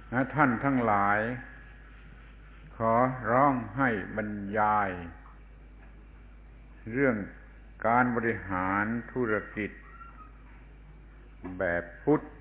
ท่านทั้งหลายขอร้องให้บรรยายเรื่องการบริหารธุรกิจแบบพุทธ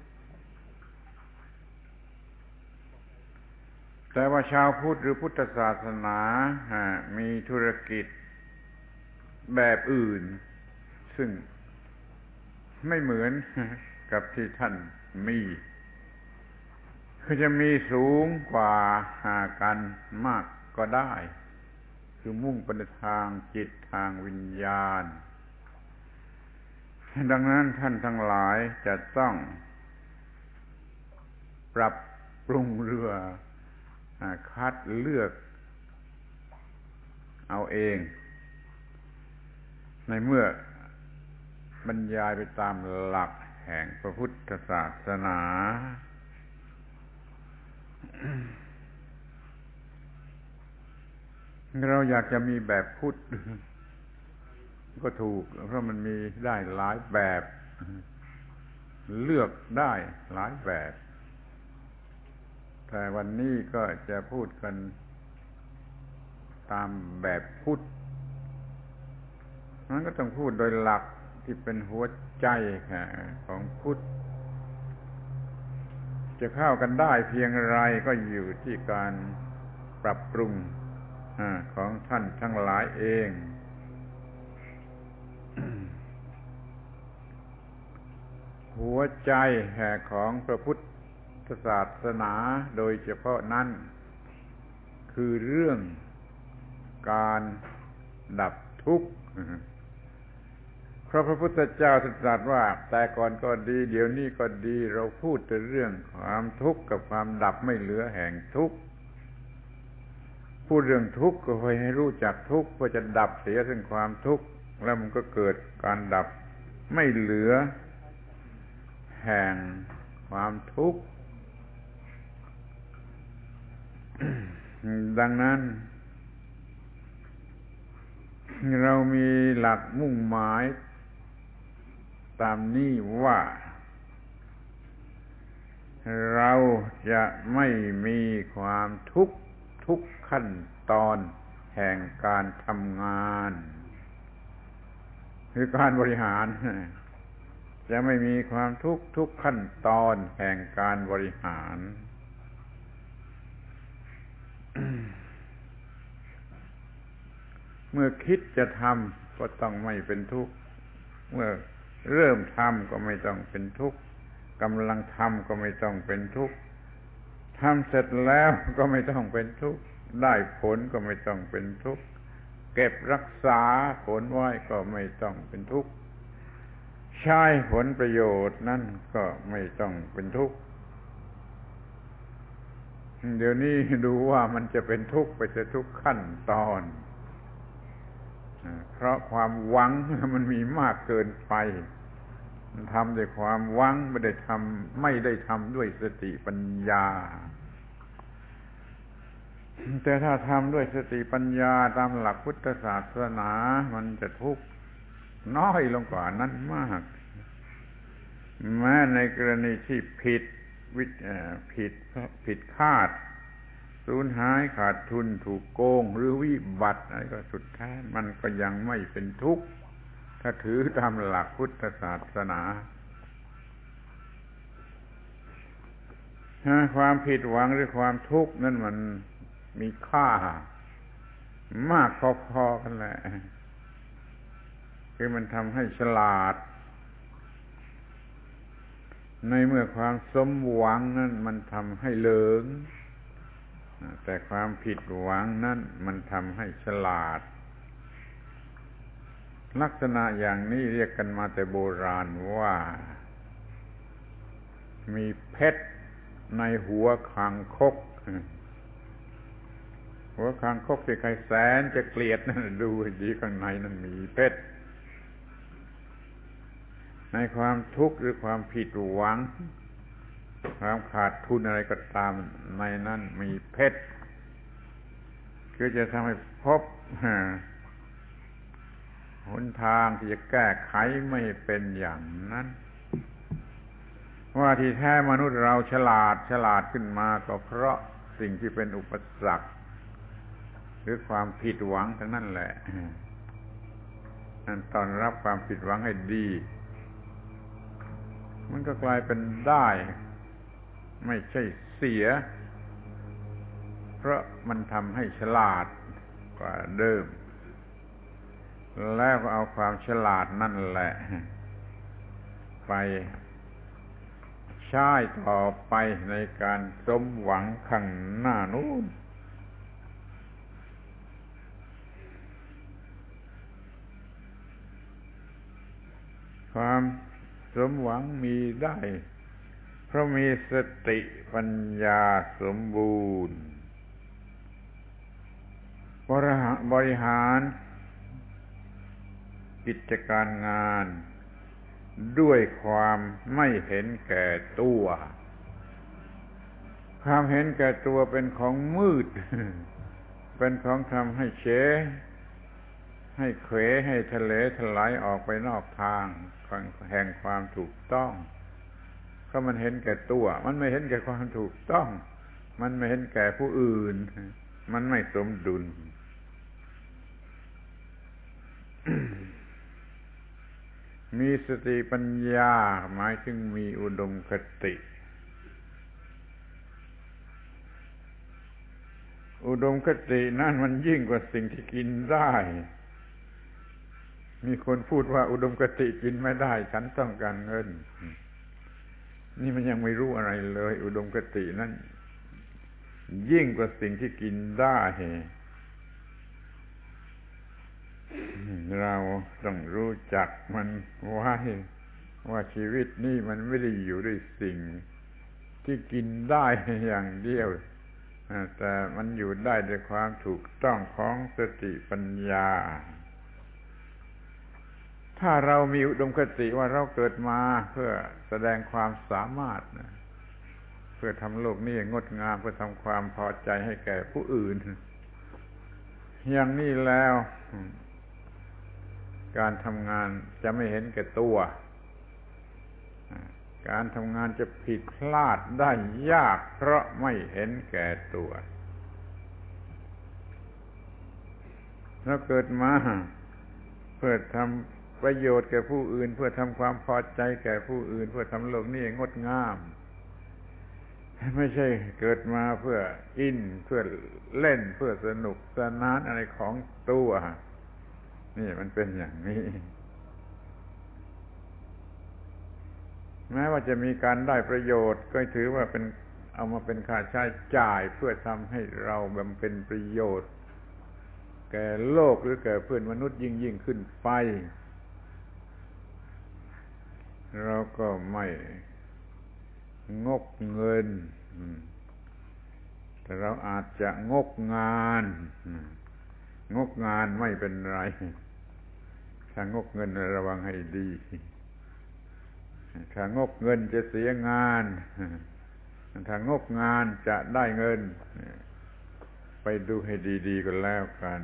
แต่ว่าชาวพุทธหรือพุทธศาสนามีธุรกิจแบบอื่นซึ่งไม่เหมือนกับที่ท่านมีคือจะมีสูงกว่ากันมากก็ได้คือมุ่งไปในทางจิตทางวิญญาณดังนั้นท่านทั้งหลายจะต้องปรับปรุงเรือคัดเลือกเอาเองในเมื่อบรรยายไปตามหลักแห่งพระพุทธศาสนาเราอยากจะมีแบบพุทธก็ถูกเพราะมันมีได้หลายแบบเลือกได้หลายแบบแต่วันนี้ก็จะพูดกันตามแบบพุทธนั้นก็ต้องพูดโดยหลักที่เป็นหัวใจของพุทธจะเข้ากันได้เพียงไรก็อยู่ที่การปรับปรุงของท่านทั้งหลายเองหัวใจของพระพุทธศาสนาโดยเฉพาะนั้นคือเรื่องการดับทุกข์เพราะพระพุทธเจ้าตรัสว่าแต่ก่อนก็ดีเดี๋ยวนี้ก็ดีเราพูดแต่เรื่องความทุกข์กับความดับไม่เหลือแห่งทุกข์พูดเรื่องทุกข์ก็ให้รู้จักทุกข์เพื่อจะดับเสียซึ่งความทุกข์แล้วมันก็เกิดการดับไม่เหลือแห่งความทุกข์ดังนั้นเรามีหลักมุ่งหมายตามนี้ว่าเราจะไม่มีความทุกข์ทุกขั้นตอนแห่งการทำงานคือการบริหารจะไม่มีความทุกข์ทุกขั้นตอนแห่งการบริหารเมื่อคิดจะทำก็ต้องไม่เป็นทุกข์เมื่อเริ่มทำก็ไม่ต้องเป็นทุกข์กำลังทำก็ไม่ต้องเป็นทุกข์ทำเสร็จแล้วก็ไม่ต้องเป็นทุกข์ได้ผลก็ไม่ต้องเป็นทุกข์เก็บรักษาผลไว้ก็ไม่ต้องเป็นทุกข์ใช้ผลประโยชน์นั่นก็ไม่ต้องเป็นทุกข์เดี๋ยวนี้ดูว่ามันจะเป็นทุกข์ไปเสียทุกขั้นตอนเพราะความหวังมันมีมากเกินไปมันทำด้วยความหวังไม่ได้ทำด้วยสติปัญญาแต่ถ้าทำด้วยสติปัญญาตามหลักพุทธศาสนามันจะทุกข์น้อยลงกว่านั้นมากแม้ในกรณีที่ผิดคาดสูญหายขาดทุนถูกโกงหรือวิบัติอะไรก็สุดท้ายมันก็ยังไม่เป็นทุกข์ถ้าถือตามหลักพุทธศาสนาความผิดหวังหรือความทุกข์นั้นมันมีค่ามากพอๆกันแหละคือมันทำให้ฉลาดในเมื่อความสมหวังนั้นมันทำให้เหลิงแต่ความผิดหวังนั้นมันทำให้ฉลาดลักษณะอย่างนี้เรียกกันมาแต่โบราณว่ามีเพชรในหัวคางคกหัวคางคกที่ใครแสนจะเกลียดนั่นดูให้ดีข้างในนั้นมีเพชรในความทุกข์หรือความผิดหวังความขาดทุนอะไรก็ตามในนั้นมีเพชรคือจะทำให้พบหนทางที่จะแก้ไขไม่เป็นอย่างนั้นว่าที่แท้มนุษย์เราฉลาดขึ้นมาก็เพราะสิ่งที่เป็นอุปสรรคหรือความผิดหวังทั้งนั้นแหละต้อนรับความผิดหวังให้ดีมันก็กลายเป็นได้ไม่ใช่เสียเพราะมันทำให้ฉลาดกว่าเดิมแล้วก็เอาความฉลาดนั่นแหละไปใช้ต่อไปในการสมหวังข้างหน้านู้นความสมหวังมีได้เพราะมีสติปัญญาสมบูรณ์บริหารกิจการงานด้วยความไม่เห็นแก่ตัวความเห็นแก่ตัวเป็นของมืดเป็นของทำให้เฉให้เขวให้ทะเลถลายออกไปนอกทางแห่งความถูกต้องเพราะมันเห็นแก่ตัวมันไม่เห็นแก่ความถูกต้องมันไม่เห็นแก่ผู้อื่นมันไม่สมดุล มีสติปัญญาหมายถึงมีอุดมคติอุดมคตินั่นมันยิ่งกว่าสิ่งที่กินได้มีคนพูดว่าอุดมคติกินไม่ได้ฉันต้องการเงินนี่มันยังไม่รู้อะไรเลยอุดมคตินั่นยิ่งกว่าสิ่งที่กินได้เราต้องรู้จักมันไว้ว่าชีวิตนี่มันไม่ได้อยู่ด้วยสิ่งที่กินได้อย่างเดียวแต่มันอยู่ได้ด้วยความถูกต้องของสติปัญญาถ้าเรามีอุดมคติว่าเราเกิดมาเพื่อแสดงความสามารถเพื่อทำโลกนี้งดงามเพื่อทำความพอใจให้แก่ผู้อื่นอย่างนี้แล้วการทำงานจะไม่เห็นแก่ตัวการทำงานจะผิดพลาดได้ยากเพราะไม่เห็นแก่ตัวเราเกิดมาเพื่อทำประโยชน์แก่ผู้อื่นเพื่อทำความพอใจแก่ผู้อื่นเพื่อทำโลกนี้งดงามไม่ใช่เกิดมาเพื่ออินเพื่อเล่นเพื่อสนุกสนานอะไรของตัวนี่มันเป็นอย่างนี้แม้ว่าจะมีการได้ประโยชน์ก็ถือว่าเป็นเอามาเป็นค่าใช้จ่ายเพื่อทำให้เราบำเพ็ญประโยชน์แก่โลกหรือแก่เพื่อนมนุษย์ยิ่งขึ้นไปเราก็ไม่งกเงินแต่เราอาจจะงกงานไม่เป็นไรถ้างกเงินระวังให้ดีถ้างกเงินจะเสียงานถ้างกงานจะได้เงินไปดูให้ดีๆก็แล้วกัน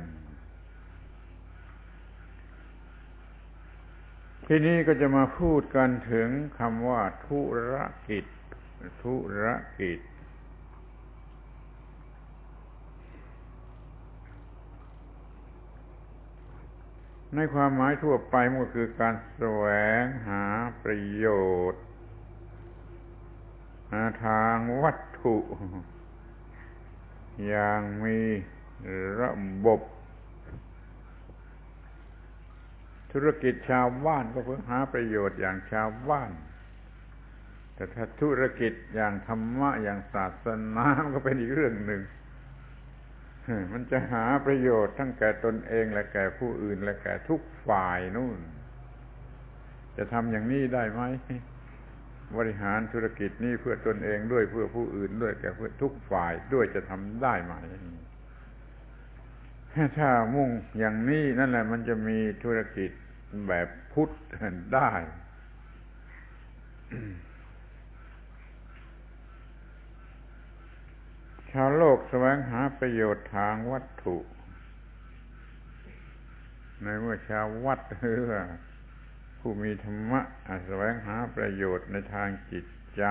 ทีนี้ก็จะมาพูดกันถึงคำว่าธุรกิจในความหมายทั่วไปมันก็คือการแสวงหาประโยชน์ทางวัตถุอย่างมีระบบธุรกิจชาวบ้านก็เพื่อหาประโยชน์อย่างชาวบ้านแต่ถ้าธุรกิจอย่างธรรมะอย่างศาสนาก็เป็นอีกเรื่องหนึ่งมันจะหาประโยชน์ทั้งแก่ตนเองและแก่ผู้อื่นและแก่ทุกฝ่ายนู่นจะทำอย่างนี้ได้ไหมบริหารธุรกิจนี้เพื่อตนเองด้วยเพื่อผู้อื่นด้วยแก่เพื่อทุกฝ่ายด้วยจะทำได้ไหมถ้ามุ่งอย่างนี้นั่นแหละมันจะมีธุรกิจแบบพุทธได้ ชาวโลกแสวงหาประโยชน์ทางวัตถุในเมื่อชาววัดหรือผู้มีธรรมะแสวงหาประโยชน์ในทางจิตใจ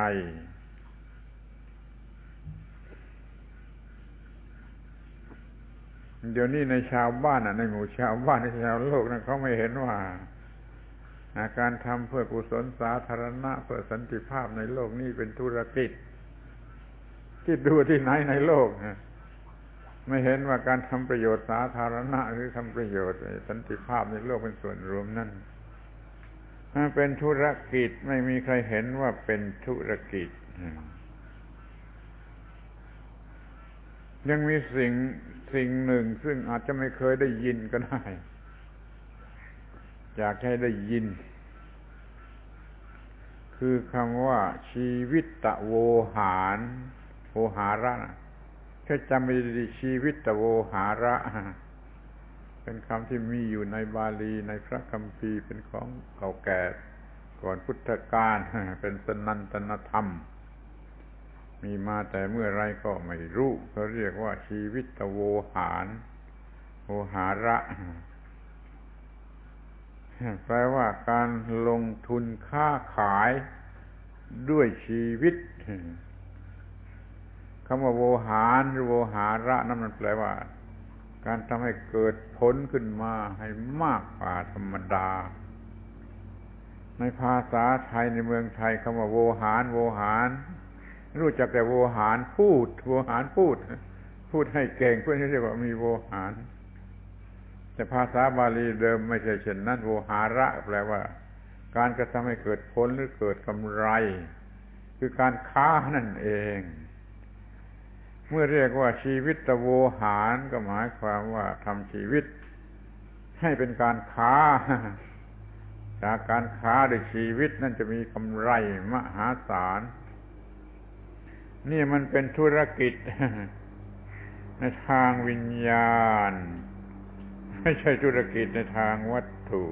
เดี๋ยวนี้ในชาวบ้านในหมู่ชาวบ้านในชาวโลกนั้นเขาไม่เห็นว่าการทำเพื่อกุศลสาธารณะเพื่อสันติภาพในโลกนี้เป็นธุรกิจคิดดูที่ไหนในโลกไม่เห็นว่าการทำประโยชน์สาธารณะหรือทำประโยชน์สันติภาพในโลกเป็นส่วนรวมนั่นเป็นธุรกิจไม่มีใครเห็นว่าเป็นธุรกิจยังมีสิ่งหนึ่งซึ่งอาจจะไม่เคยได้ยินก็ได้อยากให้ได้ยินคือคำว่าชีวิตตโวหารโวหาระแค่จำไม่ดีชีวิตตโวหาระเป็นคำที่มีอยู่ในบาลีในพระคัมภีร์เป็นของเก่าแก่ก่อนพุทธกาลเป็นสนันตนธรรมมีมาแต่เมื่อไรก็ไม่รู้เขาเรียกว่าชีวิตตโวหารโวหาระแปลว่าการลงทุนค้าขายด้วยชีวิตคำว่าโวหารหรือโวหาระนั่นมันแปลว่าการทำให้เกิดผลขึ้นมาให้มากกว่าธรรมดาในภาษาไทยในเมืองไทยคำว่าโวหารรู้จักแต่โวหารพูดให้เก่งเพื่อที่เรียกว่ามีโวหารแต่ภาษาบาลีเดิมไม่ใช่เช่นนั้นโวหาระแปลว่าการกระทำให้เกิดผลหรือเกิดกำไรคือการค้านั่นเองเมื่อเรียกว่าชีวิตตโวหารก็หมายความว่าทำชีวิตให้เป็นการค้าจากการค้าด้วยชีวิตนั่นจะมีกำไรมหาศาลนี่มันเป็นธุรกิจในทางวิญญาณไม่ใช่ธุรกิจในทางวัตถุ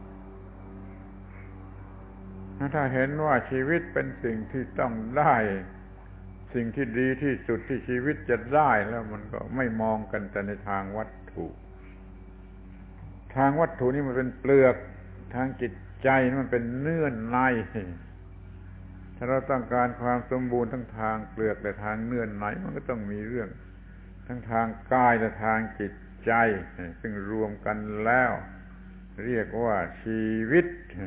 ถ้าเห็นว่าชีวิตเป็นสิ่งที่ต้องได้สิ่งที่ดีที่สุดที่ชีวิตจะได้แล้วมันก็ไม่มองกันแต่ในทางวัตถุทางวัตถุนี่มันเป็นเปลือกทางจิตใจมันเป็นเนื้อในถ้าเราต้องการความสมบูรณ์ทั้งทางเปลือกและทางเนื้อในมันก็ต้องมีเรื่องทั้งทางกายและทางจิตใจซึ่งรวมกันแล้วเรียกว่าชีวิต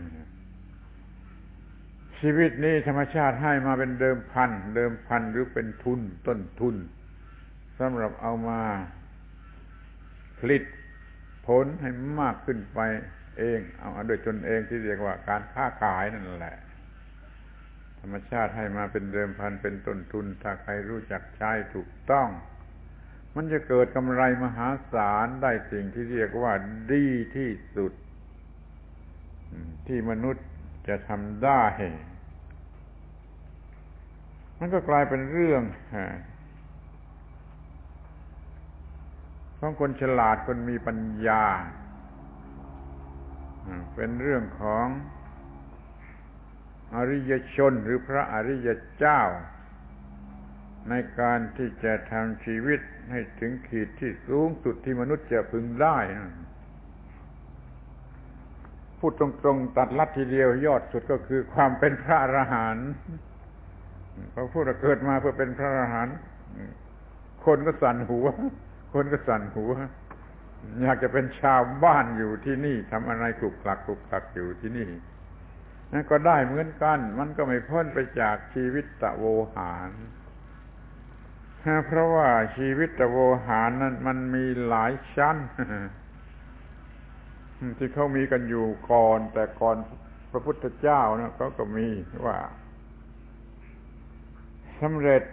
นี้ธรรมชาติให้มาเป็นเดิมพันหรือเป็นทุนต้นทุนสำหรับเอามาผลิตผลให้มากขึ้นไปเองเอาโดยตนเองที่เรียกว่าการค้าขายนั่นแหละธรรมชาติให้มาเป็นเดิมพันเป็นต้นทุนถ้าใครรู้จักใช้ถูกต้องมันจะเกิดกำไรมหาศาลได้สิ่งที่เรียกว่าดีที่สุดที่มนุษย์จะทำได้มันก็กลายเป็นเรื่องของคนฉลาดคนมีปัญญาเป็นเรื่องของอริยชนหรือพระอริยเจ้าในการที่จะทำชีวิตให้ถึงขีดที่สูงสุดที่มนุษย์จะพึงได้พูดตรงๆตัดลัดทีเดียวยอดสุดก็คือความเป็นพระอรหันต์เขาพูดว่าเกิดมาเพื่อเป็นพระอรหันต์คนก็สั่นหัวอยากจะเป็นชาวบ้านอยู่ที่นี่ทำอะไรคลุกคลักอยู่ที่นี่นั่นก็ได้เหมือนกันมันก็ไม่พ้นไปจากชีวิตตโวหารเพราะว่าชีวิตตโวหารนั้นมันมีหลายชั้นที่เขามีกันอยู่ก่อนแต่ก่อนพระพุทธเจ้านะเขาก็มีว่าสำเร็จ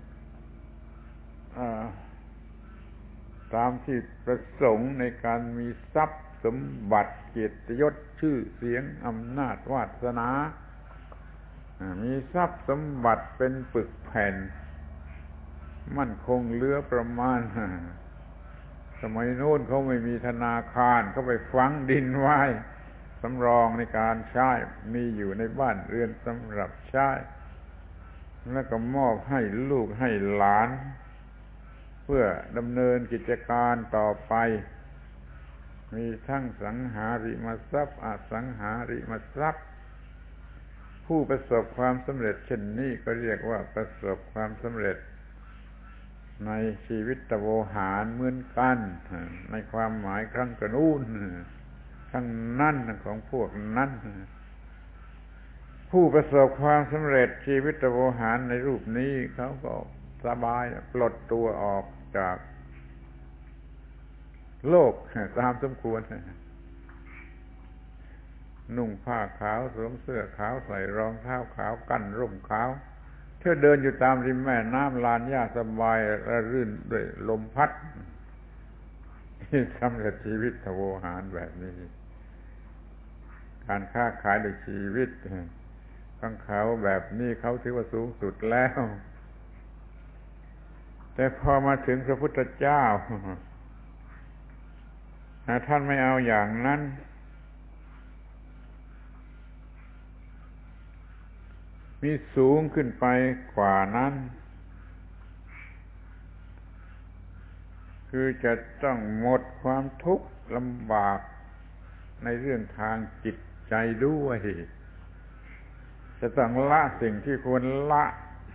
ตามที่ประสงค์ในการมีทรัพย์สมบัติเกียรติยศชื่อเสียงอำนาจวาสนามีทรัพย์สมบัติเป็นปึกแผ่นมั่นคงเหลือประมาณสมัยโน้นเขาไม่มีธนาคารเขาไปฝังดินไว้สำรองในการใช้มีอยู่ในบ้านเรือนสำหรับใช้แล้วก็มอบให้ลูกให้หลานเพื่อดำเนินกิจการต่อไปมีทั้งสังหาริมทรัพย์อสังหาริมทรัพย์ผู้ประสบความสำเร็จเช่นนี้ก็เรียกว่าประสบความสำเร็จในชีวิตตโวหารเหมือนกันในความหมายครั้งกระนู้นครั้งนั้นของพวกนั้นผู้ประสบความสำเร็จชีวิตตโวหารในรูปนี้เขาก็สบายปลดตัวออกจากโลกตามสมควรนุ่งผ้าขาวสวมเสื้อขาวใส่รองเท้าขาวกั้นร่มขาวเที่ยวเดินอยู่ตามริมแม่น้ำลานหญ้าสบายระรื่นด้วยลมพัดที่สำเร็จชีวิตทโวหารแบบนี้การค้าขายด้วยชีวิตของเขาแบบนี้เขาถือว่าสูงสุดแล้วแต่พอมาถึงพระพุทธเจ้าท่านไม่เอาอย่างนั้นมีสูงขึ้นไปกว่านั้นคือจะต้องหมดความทุกข์ลำบากในเรื่องทางจิตใจด้วยจะต้องละสิ่งที่ควรละ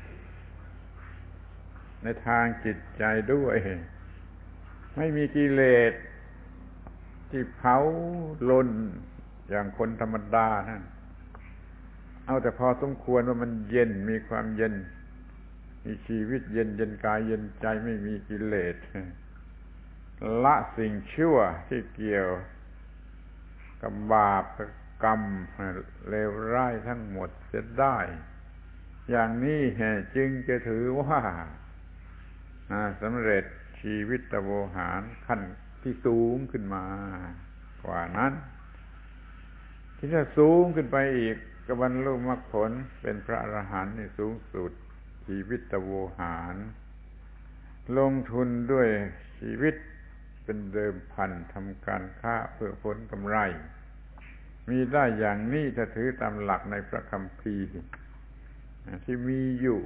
ในทางจิตใจด้วยไม่มีกิเลสที่เผาลนอย่างคนธรรมดานั่นเอาแต่พอสมควรว่ามันเย็นมีความเย็นมีชีวิตเย็นเย็นกายเย็นใจไม่มีกิเลสละสิ่งชั่วที่เกี่ยวกับบาปกรรมเลวร้ายทั้งหมดจะได้อย่างนี้จึงจะถือว่าสำเร็จชีวิตตโวหารขั้นที่สูงขึ้นมากว่านั้นที่จะสูงขึ้นไปอีกก็บรรลุมรรคผลเป็นพระอรหันต์นี่สูงสุดชีวิตตโวหารลงทุนด้วยชีวิตเป็นเดิมพันทำการค้าเพื่อผลกำไรมีได้อย่างนี้ถ้าถือตามหลักในพระคัมภีร์ที่มีอยู่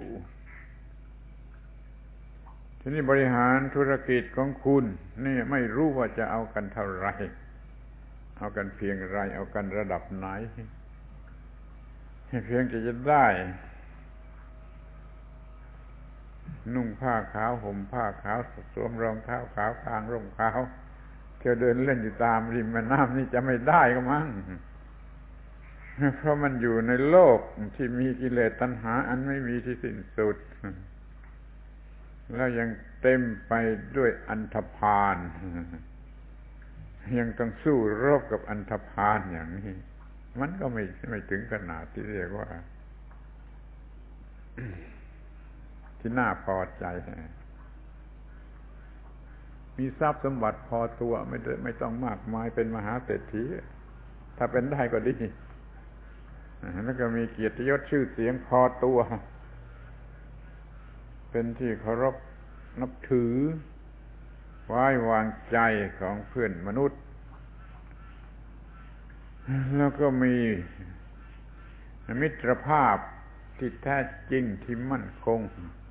ทีนี้บริหารธุรกิจของคุณนี่ไม่รู้ว่าจะเอากันเท่าไรเอากันเพียงไรเอากันระดับไหนเพียงจะได้นุ่งผ้าขาวห่มผ้าขาวสวมรองเท้าขาวกางร่มขาวเที่ยวเดินเล่นอยู่ตามริมแม่น้ำนี่จะไม่ได้ก็มั้งเพราะมันอยู่ในโลกที่มีกิเลสตัณหาอันไม่มีที่สิ้นสุดแล้วยังเต็มไปด้วยอันธพาลยังต้องสู้รบกับอันธพาลอย่างนี้มันก็ไม่ถึงขนาดที่เรียกว่าที่น่าพอใจมีทรัพย์สมบัติพอตัวไม่ต้องมากมายเป็นมหาเศรษฐีถ้าเป็นได้ก็ดีแล้วก็มีเกียรติยศชื่อเสียงพอตัวเป็นที่เคารพนับถือไว้วางใจของเพื่อนมนุษย์แล้วก็มีมิตรภาพที่แท้จริงที่มั่นคง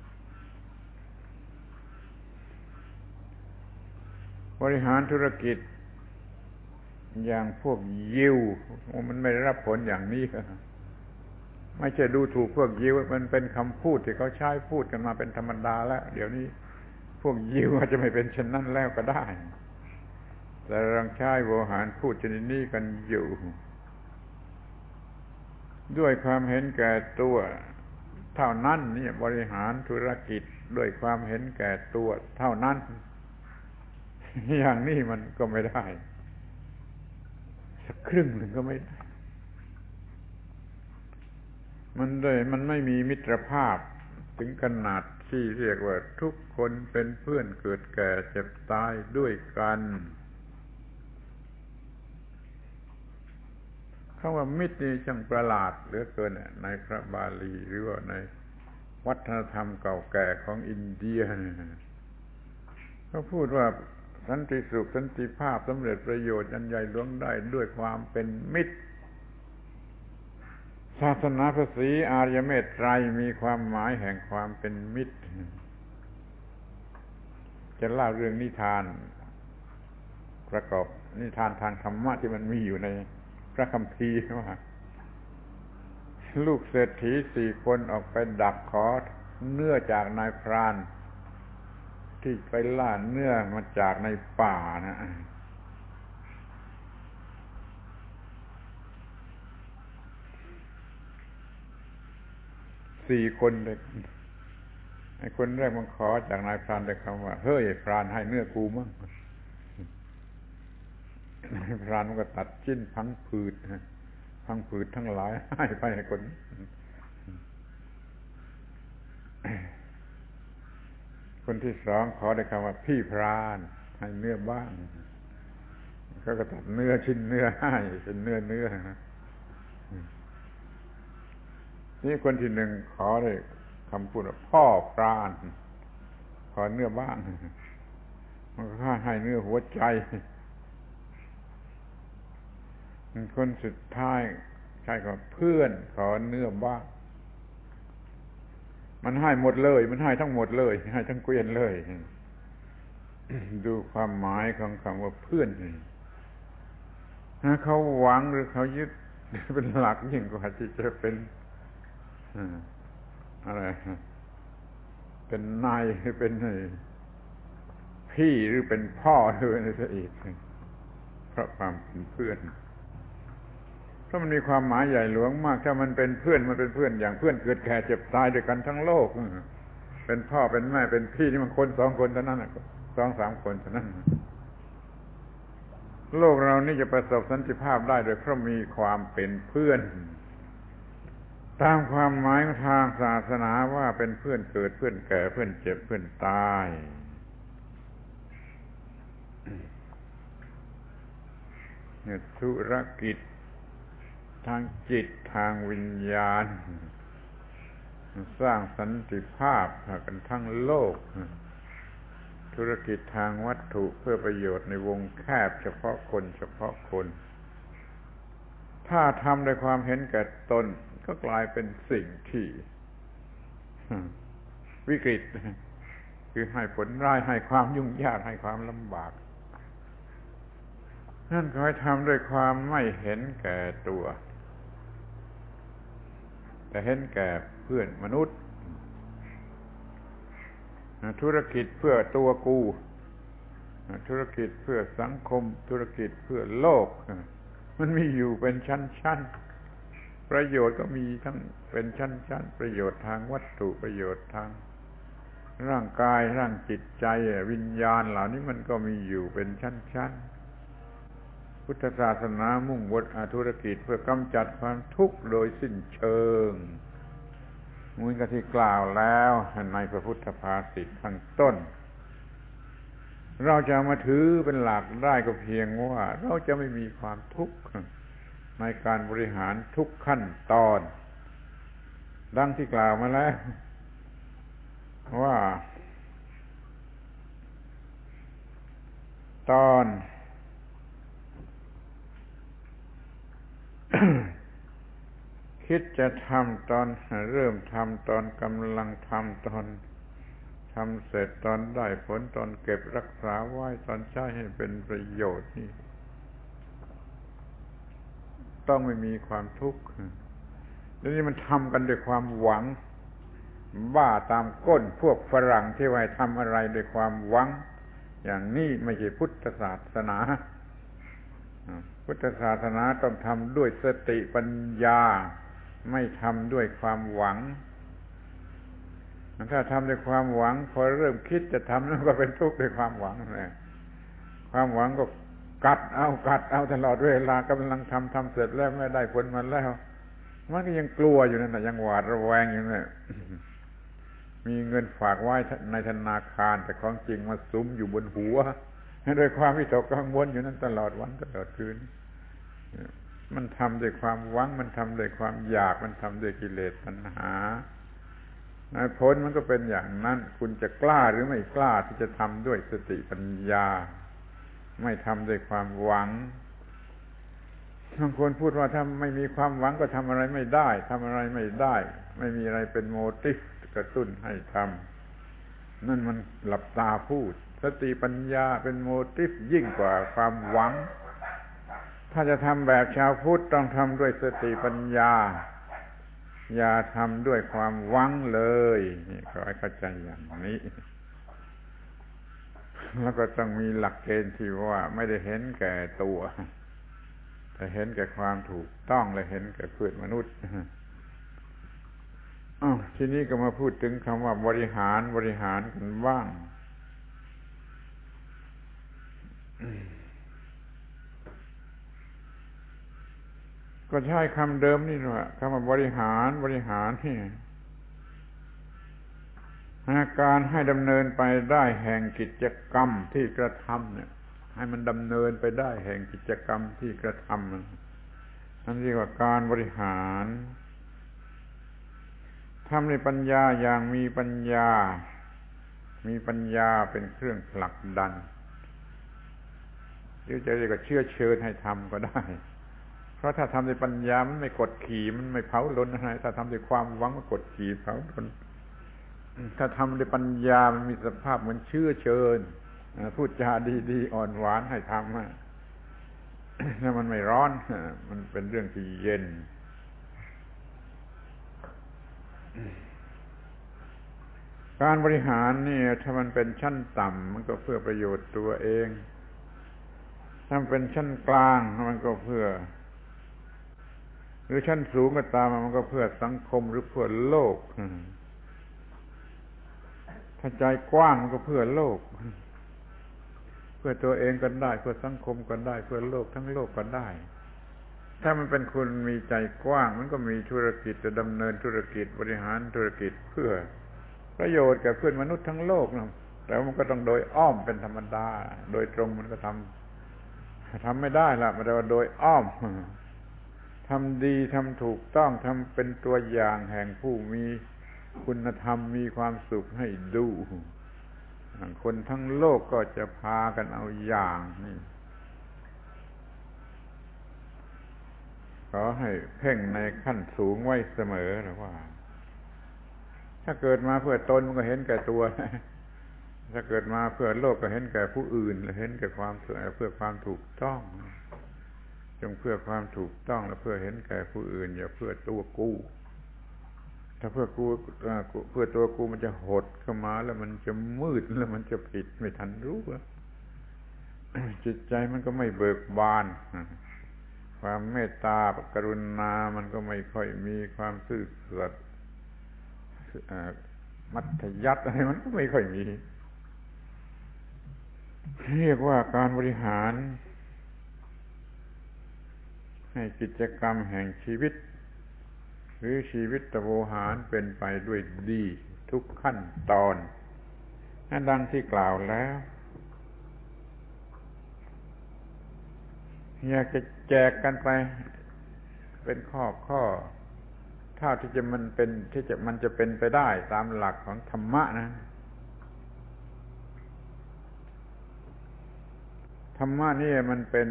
บริหารธุรกิจอย่างพวกยิวมันไม่ได้รับผลอย่างนี้ไม่ใช่ดูถูกพวกยิวมันเป็นคำพูดที่เขาใช้พูดกันมาเป็นธรรมดาแล้วเดี๋ยวนี้พวกยิวอาจจะไม่เป็นเช่นนั้นแล้วก็ได้แต่รังใช้บริหารพูดชนิดนี้กันอยู่ด้วยความเห็นแก่ตัวเท่านั้นนี่บริหารธุรกิจด้วยความเห็นแก่ตัวเท่านั้นอย่างนี้มันก็ไม่ได้สักครึ่งหนึ่งก็ไม่ได้มันไม่มีมิตรภาพถึงขนาดที่เรียกว่าทุกคนเป็นเพื่อนเกิดแก่เจ็บตายด้วยกันคำว่ามิตรนี่ช่างประหลาดเหลือเกินในพระบาลีหรือว่าในวัฒนธรรมเก่าแก่ของอินเดียเขาพูดว่าสันติสุขสันติภาพสำเร็จประโยชน์อันใหญ่หลวงได้ด้วยความเป็นมิตรศาสนาพระศรีอริยเมตไตรมีความหมายแห่งความเป็นมิตรจะเล่าเรื่องนิทานประกอบนิทานทางธรรมะที่มันมีอยู่ในพระคัมภีร์ว่าลูกเศรษฐี4 คนออกไปดักขอเนื้อจากนายพรานที่ไปล่าเนื้อมาจากในป่านะ4 คนเลยไอ้คนแรกมันขอจากนายพรานด้วยคำว่าเฮ้ยพรานให้เนื้อกูมั้งนายพรานมันก็ตัดชิ้นพังผืดทั้งหลายให้ไปให้คนที่2ขอด้วยคำว่าพี่พรานให้เนื้อบ้างเขาก็ตัดชิ้นเนื้อให้เป็นเนื้อนี่คนที่1ขอด้วยคำพูดว่าพ่อพรานขอเนื้อบ้างมันก็ให้เนื้อหัวใจคนสุดท้ายใช่ก็เพื่อนขอเนื้อบ้างมันให้หมดเลยมันให้ทั้งหมดเลยให้ทั้งเกวียนเลยดูความหมายของคำว่าเพื่อนเขาหวังหรือเขายึดเป็นหลักยิ่งกว่าที่จะเป็นอะไรเป็นนายหรือเป็นพี่หรือเป็นพ่อด้วยนี่ซะอีกเพราะความเป็นเพื่อนถ้ามันมีความหมายใหญ่หลวงมากถ้ามันเป็นเพื่อนมันเป็นเพื่อนอย่างเพื่อนเกิดแก่เจ็บตายด้วยกันทั้งโลกเป็นพ่อเป็นแม่เป็นพี่นี่มันคน2 คนเท่านั้น2-3 คนเท่านั้นโลกเรานี่จะประสบสันติภาพได้โดยเพราะมีความเป็นเพื่อนตามความหมายทางศาสนาว่าเป็นเพื่อนเกิดเพื่อนแก่เพื่อนเจ็บเพื่อนตายเนี่ยธุรกิจทางจิตทางวิญญาณสร้างสันติภาพกันทั้งโลกธุรกิจทางวัตถุเพื่อประโยชน์ในวงแคบเฉพาะคนถ้าทำด้วยความเห็นแก่ตนก็กลายเป็นสิ่งที่วิกฤตคือให้ผลร้ายให้ความยุ่งยากให้ความลำบากนั่นขอให้ทำด้วยความไม่เห็นแก่ตัวแต่เห็นแก่เพื่อนมนุษย์ธุรกิจเพื่อตัวกูธุรกิจเพื่อสังคมธุรกิจเพื่อโลกมันมีอยู่เป็นชั้นๆประโยชน์ก็มีทั้งเป็นชั้นๆประโยชน์ทางวัตถุประโยชน์ทางร่างกายร่างจิตใจวิญญาณเหล่านี้มันก็มีอยู่เป็นชั้นๆพุทธศาสนามุ่งบทธุรกิจเพื่อกำจัดความทุกข์โดยสิ้นเชิงเหมือนกับที่กล่าวแล้วในพระพุทธภาษิตข้างต้นเราจะมาถือเป็นหลักได้ก็เพียงว่าเราจะไม่มีความทุกข์ในการบริหารทุกขั้นตอนดังที่กล่าวมาแล้วว่าตอน คิดจะทำตอนเริ่มทำตอนกำลังทำตอนทำเสร็จตอนได้ผลตอนเก็บรักษาไว้ตอนใช้ให้เป็นประโยชน์นี่ต้องไม่มีความทุกข์แล้วนี่มันทำกันด้วยความหวังบ้าตามก้นพวกฝรั่งที่ว่าทำอะไรด้วยความหวังอย่างนี้ไม่ใช่พุทธศาสนาพุทธศาสนาต้องทำด้วยสติปัญญาไม่ทำด้วยความหวังถ้าทำด้วยความหวังพอเริ่มคิดจะทำแล้วก็เป็นทุกข์ด้วยความหวังเลยความหวังก็กัดเอาตลอดเวลากำลังทำเสร็จแล้วไม่ได้ผลมันแล้วมันก็ยังกลัวอยู่นั่นแหละยังหวาดระแวงอยู่นั่นมีเงินฝากไว้ในธนาคารแต่ของจริงมาสุมอยู่บนหัวโดยความวิตกกังวลอยู่นั่นตลอดวันตลอดคืนมันทำด้วยความหวังมันทำด้วยความอยากมันทำด้วยกิเลสตัณหาผลมันก็เป็นอย่างนั้นคุณจะกล้าหรือไม่กล้าที่จะทำด้วยสติปัญญาไม่ทำด้วยความหวังบางคนพูดว่าถ้าไม่มีความหวังก็ทำอะไรไม่ได้ทำอะไรไม่ได้ไม่มีอะไรเป็นโมทิฟกระตุ้นให้ทำนั่นมันหลับตาพูดสติปัญญาเป็นโมทิฟยิ่งกว่าความหวังถ้าจะทำแบบชาวพุทธต้องทำด้วยสติปัญญาอย่าทำด้วยความหวังเลยนี่ขอให้เข้าใจอย่างนี้แล้วก็ต้องมีหลักเกณฑ์ที่ว่าไม่ได้เห็นแก่ตัวแต่เห็นแก่ความถูกต้องและเห็นแก่เพื่อนมนุษย์ทีนี้ก็มาพูดถึงคำว่าบริหารกันบ้างก็ใช้คำเดิมนี่แหละคำว่าบริหารนี่การให้ดำเนินไปได้แห่งกิจกรรมที่กระทำเนี่ยให้มันดำเนินไปได้แห่งกิจกรรมที่กระทำนั่นเรียกว่าการบริหารทำในปัญญาอย่างมีปัญญาเป็นเครื่องผลักดันหรือจะเรียกว่าเชื้อเชิญให้ทำก็ได้เพราะถ้าทำด้วยปัญญามันไม่กดขี่มันไม่เผาลนอะไรถ้าทำด้วยความหวังมันกดขี่เผาลนถ้าทำด้วยปัญญามันมีสภาพเหมือนเชื้อเชิญพูดจาดีๆอ่อนหวานให้ทำถ้ามันไม่ร้อนมันเป็นเรื่องที่เย็นการบริหารนี่ถ้ามันเป็นชั้นต่ำมันก็เพื่อประโยชน์ตัวเองถ้ามันเป็นชั้นกลางมันก็เพื่อหรือชั้นสูงก็ตามมันก็เพื่อสังคมหรือเพื่อโลกถ้าใจกว้างมันก็เพื่อโลกเพื่อตัวเองก็ได้เพื่อสังคมก็ได้เพื่อโลกทั้งโลกก็ได้ถ้ามันเป็นคนมีใจกว้างมันก็มีธุรกิจจะดำเนินธุรกิจบริหารธุรกิจเพื่อประโยชน์แก่เพื่อนมนุษย์ทั้งโลกนะแต่มันก็ต้องโดยอ้อมเป็นธรรมดาโดยตรงมันก็ทำไม่ได้ละมันเรียกว่าโดยอ้อมทำดีทำถูกต้องทำเป็นตัวอย่างแห่งผู้มีคุณธรรมมีความสุขให้ดูคนทั้งโลกก็จะพากันเอาอย่างนี่ขอให้เพ่งในขั้นสูงไว้เสมอหรือว่าถ้าเกิดมาเพื่อตนมันก็เห็นแก่ตัวถ้าเกิดมาเพื่อโลกก็เห็นแก่ผู้อื่นและเห็นแก่ความเพื่อความถูกต้องจงเพื่อความถูกต้องและเพื่อเห็นแก่ผู้อื่นอย่าเพื่อตัวกูถ้าเพื่อตัวกูมันจะหดเข้ามาแล้วมันจะมืดแล้วมันจะผิดไม่ทันรู้จิตใจมันก็ไม่เบิกบานความเมตตากรุณามันก็ไม่ค่อยมีความซื่อสัตย์มัธยัสถ์อะไรมันก็ไม่ค่อยมีเรียกว่าการบริหารให้กิจกรรมแห่งชีวิตหรือชีวิตตโวหารเป็นไปด้วยดีทุกขั้นตอนดังที่กล่าวแล้วอยากจะแจกกันไปเป็นข้อเท่าที่มันจะเป็นไปได้ตามหลักของธรรมะนะธรรมะนี่มันเป็น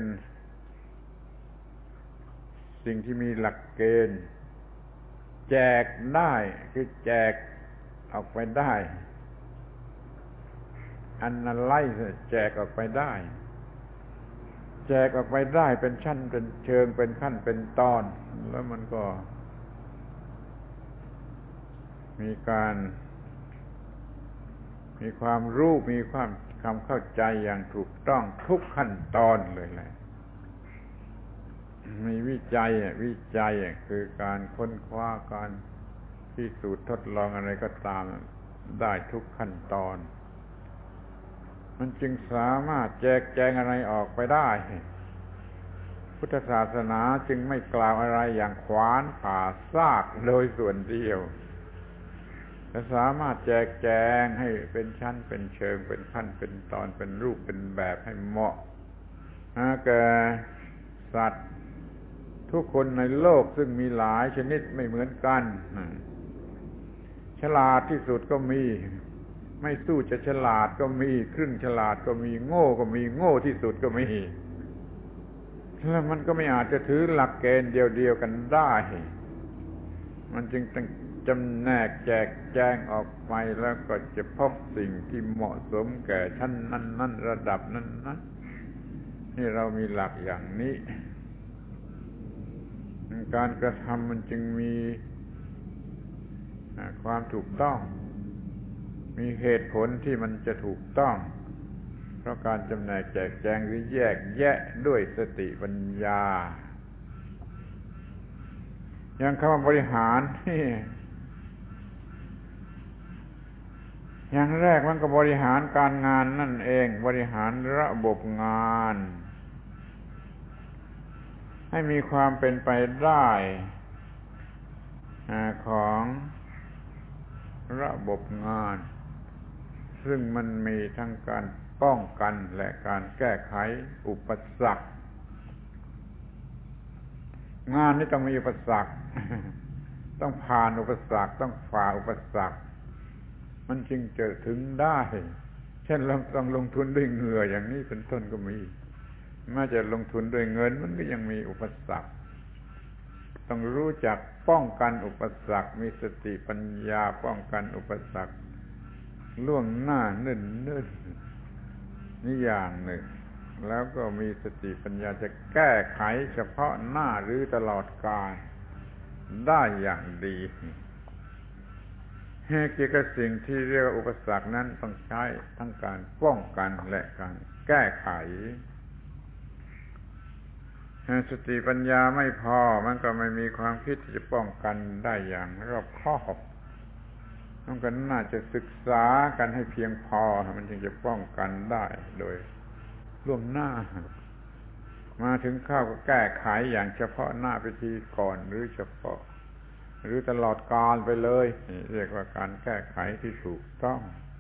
สิ่งที่มีหลักเกณฑ์แจกได้คือแจกออกไปได้analyze แจกออกไปได้แจกออกไปได้เป็นชั้นเป็นเชิงเป็นขั้นเป็นตอนแล้วมันก็มีความรู้มีความเข้าใจอย่างถูกต้องทุกขั้นตอนเลยแหละมีวิจัยคือการค้นคว้าการพิสูจน์ทดลองอะไรก็ตามได้ทุกขั้นตอนมันจึงสามารถแจกแจงอะไรออกไปได้พุทธศาสนาจึงไม่กล่าวอะไรอย่างขวานผ่าซากโดยส่วนเดียวแต่สามารถแจกแจงให้เป็นชั้นเป็นเชิงเป็นขั้นเป็นตอนเป็นรูปเป็นแบบให้เหมาะแก่สัตว์ทุกคนในโลกซึ่งมีหลายชนิดไม่เหมือนกันฉลาดที่สุดก็มีไม่สู้จะฉลาดก็มีครึ่งฉลาดก็มีโง่ก็มีโง่ที่สุดก็มีแล้วมันก็ไม่อาจจะถือหลักเกณฑ์เดียวกันได้มันจึงต้องจำแนกแจกแจงออกไปแล้วก็จะพบสิ่งที่เหมาะสมแก่ชั้นนั้นระดับนั้นนี่เรามีหลักอย่างนี้การกระทำมันจึงมีความถูกต้องมีเหตุผลที่มันจะถูกต้องเพราะการจำแนกแจกแจงหรือแยกแยะด้วยสติปัญญาอย่างคำว่าบริหารนี่อย่างแรกมันก็บริหารการงานนั่นเองบริหารระบบงานให้มีความเป็นไปได้ของระบบงานซึ่งมันมีทั้งการป้องกันและการแก้ไขอุปสรรคงานนี้ต้องมีอุปสรรคต้องผ่านอุปสรรคต้องฝ่าอุปสรรคมันจึงจะถึงได้เช่นเราต้องลงทุนด้วยเหงื่ออย่างนี้เป็นต้นก็มีแม้จะลงทุนด้วยเงินมันก็ยังมีอุปสรรคต้องรู้จักป้องกันอุปสรรคมีสติปัญญาป้องกันอุปสรรคล่วงหน้าเนิ่นๆนี่อย่างหนึ่งแล้วก็มีสติปัญญาจะแก้ไขเฉพาะหน้าหรือตลอดกาลได้อย่างดีเกี่ยวกับสิ่งที่เรียกว่าอุปสรรคนั้นต้องใช้ทั้งการป้องกันและการแก้ไขสติปัญญาไม่พอมันก็ไม่มีความคิดที่จะป้องกันได้อย่างรอบคอบต้องกันน่าจะศึกษากันให้เพียงพอมันจึงจะป้องกันได้โดยล่วงหน้ามาถึงข้าวก็แก้ไขอย่างเฉพาะหน้าไปทีก่อนหรือเฉพาะหรือตลอดกาลไปเลยเรียกว่าการแก้ไขที่ถูกต้อง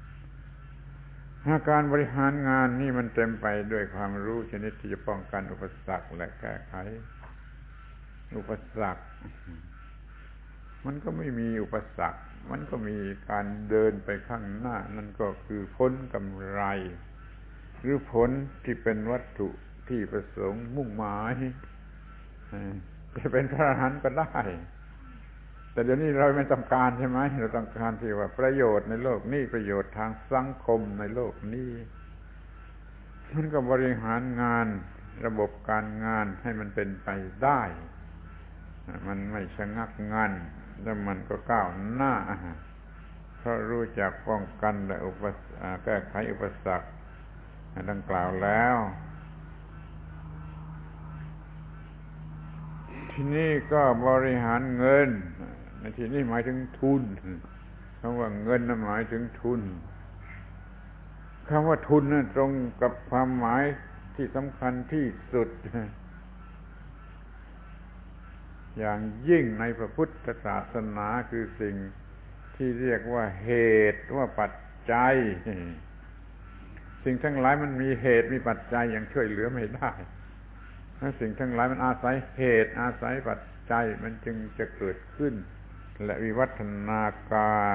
การบริหารงานนี่มันเต็มไปด้วยความรู้ชนิดที่จะป้องกันอุปสรรคและแก้ไขอุปสรรคมันก็ไม่มีอุปสรรคมันก็มีการเดินไปข้างหน้านั่นก็คือผลกำไรหรือผลที่เป็นวัตถุที่ประสงค์มุ่งหมายจะเป็นพระอรหันต์ก็ได้แต่เดี๋ยวนี้เราไม่ต้องการใช่ไหมเราต้องการที่ว่าประโยชน์ในโลกนี้ประโยชน์ทางสังคมในโลกนี้มันก็บริหารงานระบบการงานให้มันเป็นไปได้มันไม่ชะงักงันแล้วมันก็ก้าวหน้าเพราะรู้จักป้องกันและแก้ไขอุปสรรคดังกล่าวแล้วที่นี่ก็บริหารเงินในที่นี้หมายถึงทุนคำว่าเงินหมายถึงทุนคำว่าทุนนั้นตรงกับความหมายที่สำคัญที่สุดอย่างยิ่งในพระพุทธศาสนาคือสิ่งที่เรียกว่าเหตุว่าปัจจัยสิ่งทั้งหลายมันมีเหตุมีปัจจัยอย่างช่วยเหลือไม่ได้สิ่งทั้งหลายมันอาศัยเหตุอาศัยปัจจัยมันจึงจะเกิดขึ้นและวิวัฒนาการ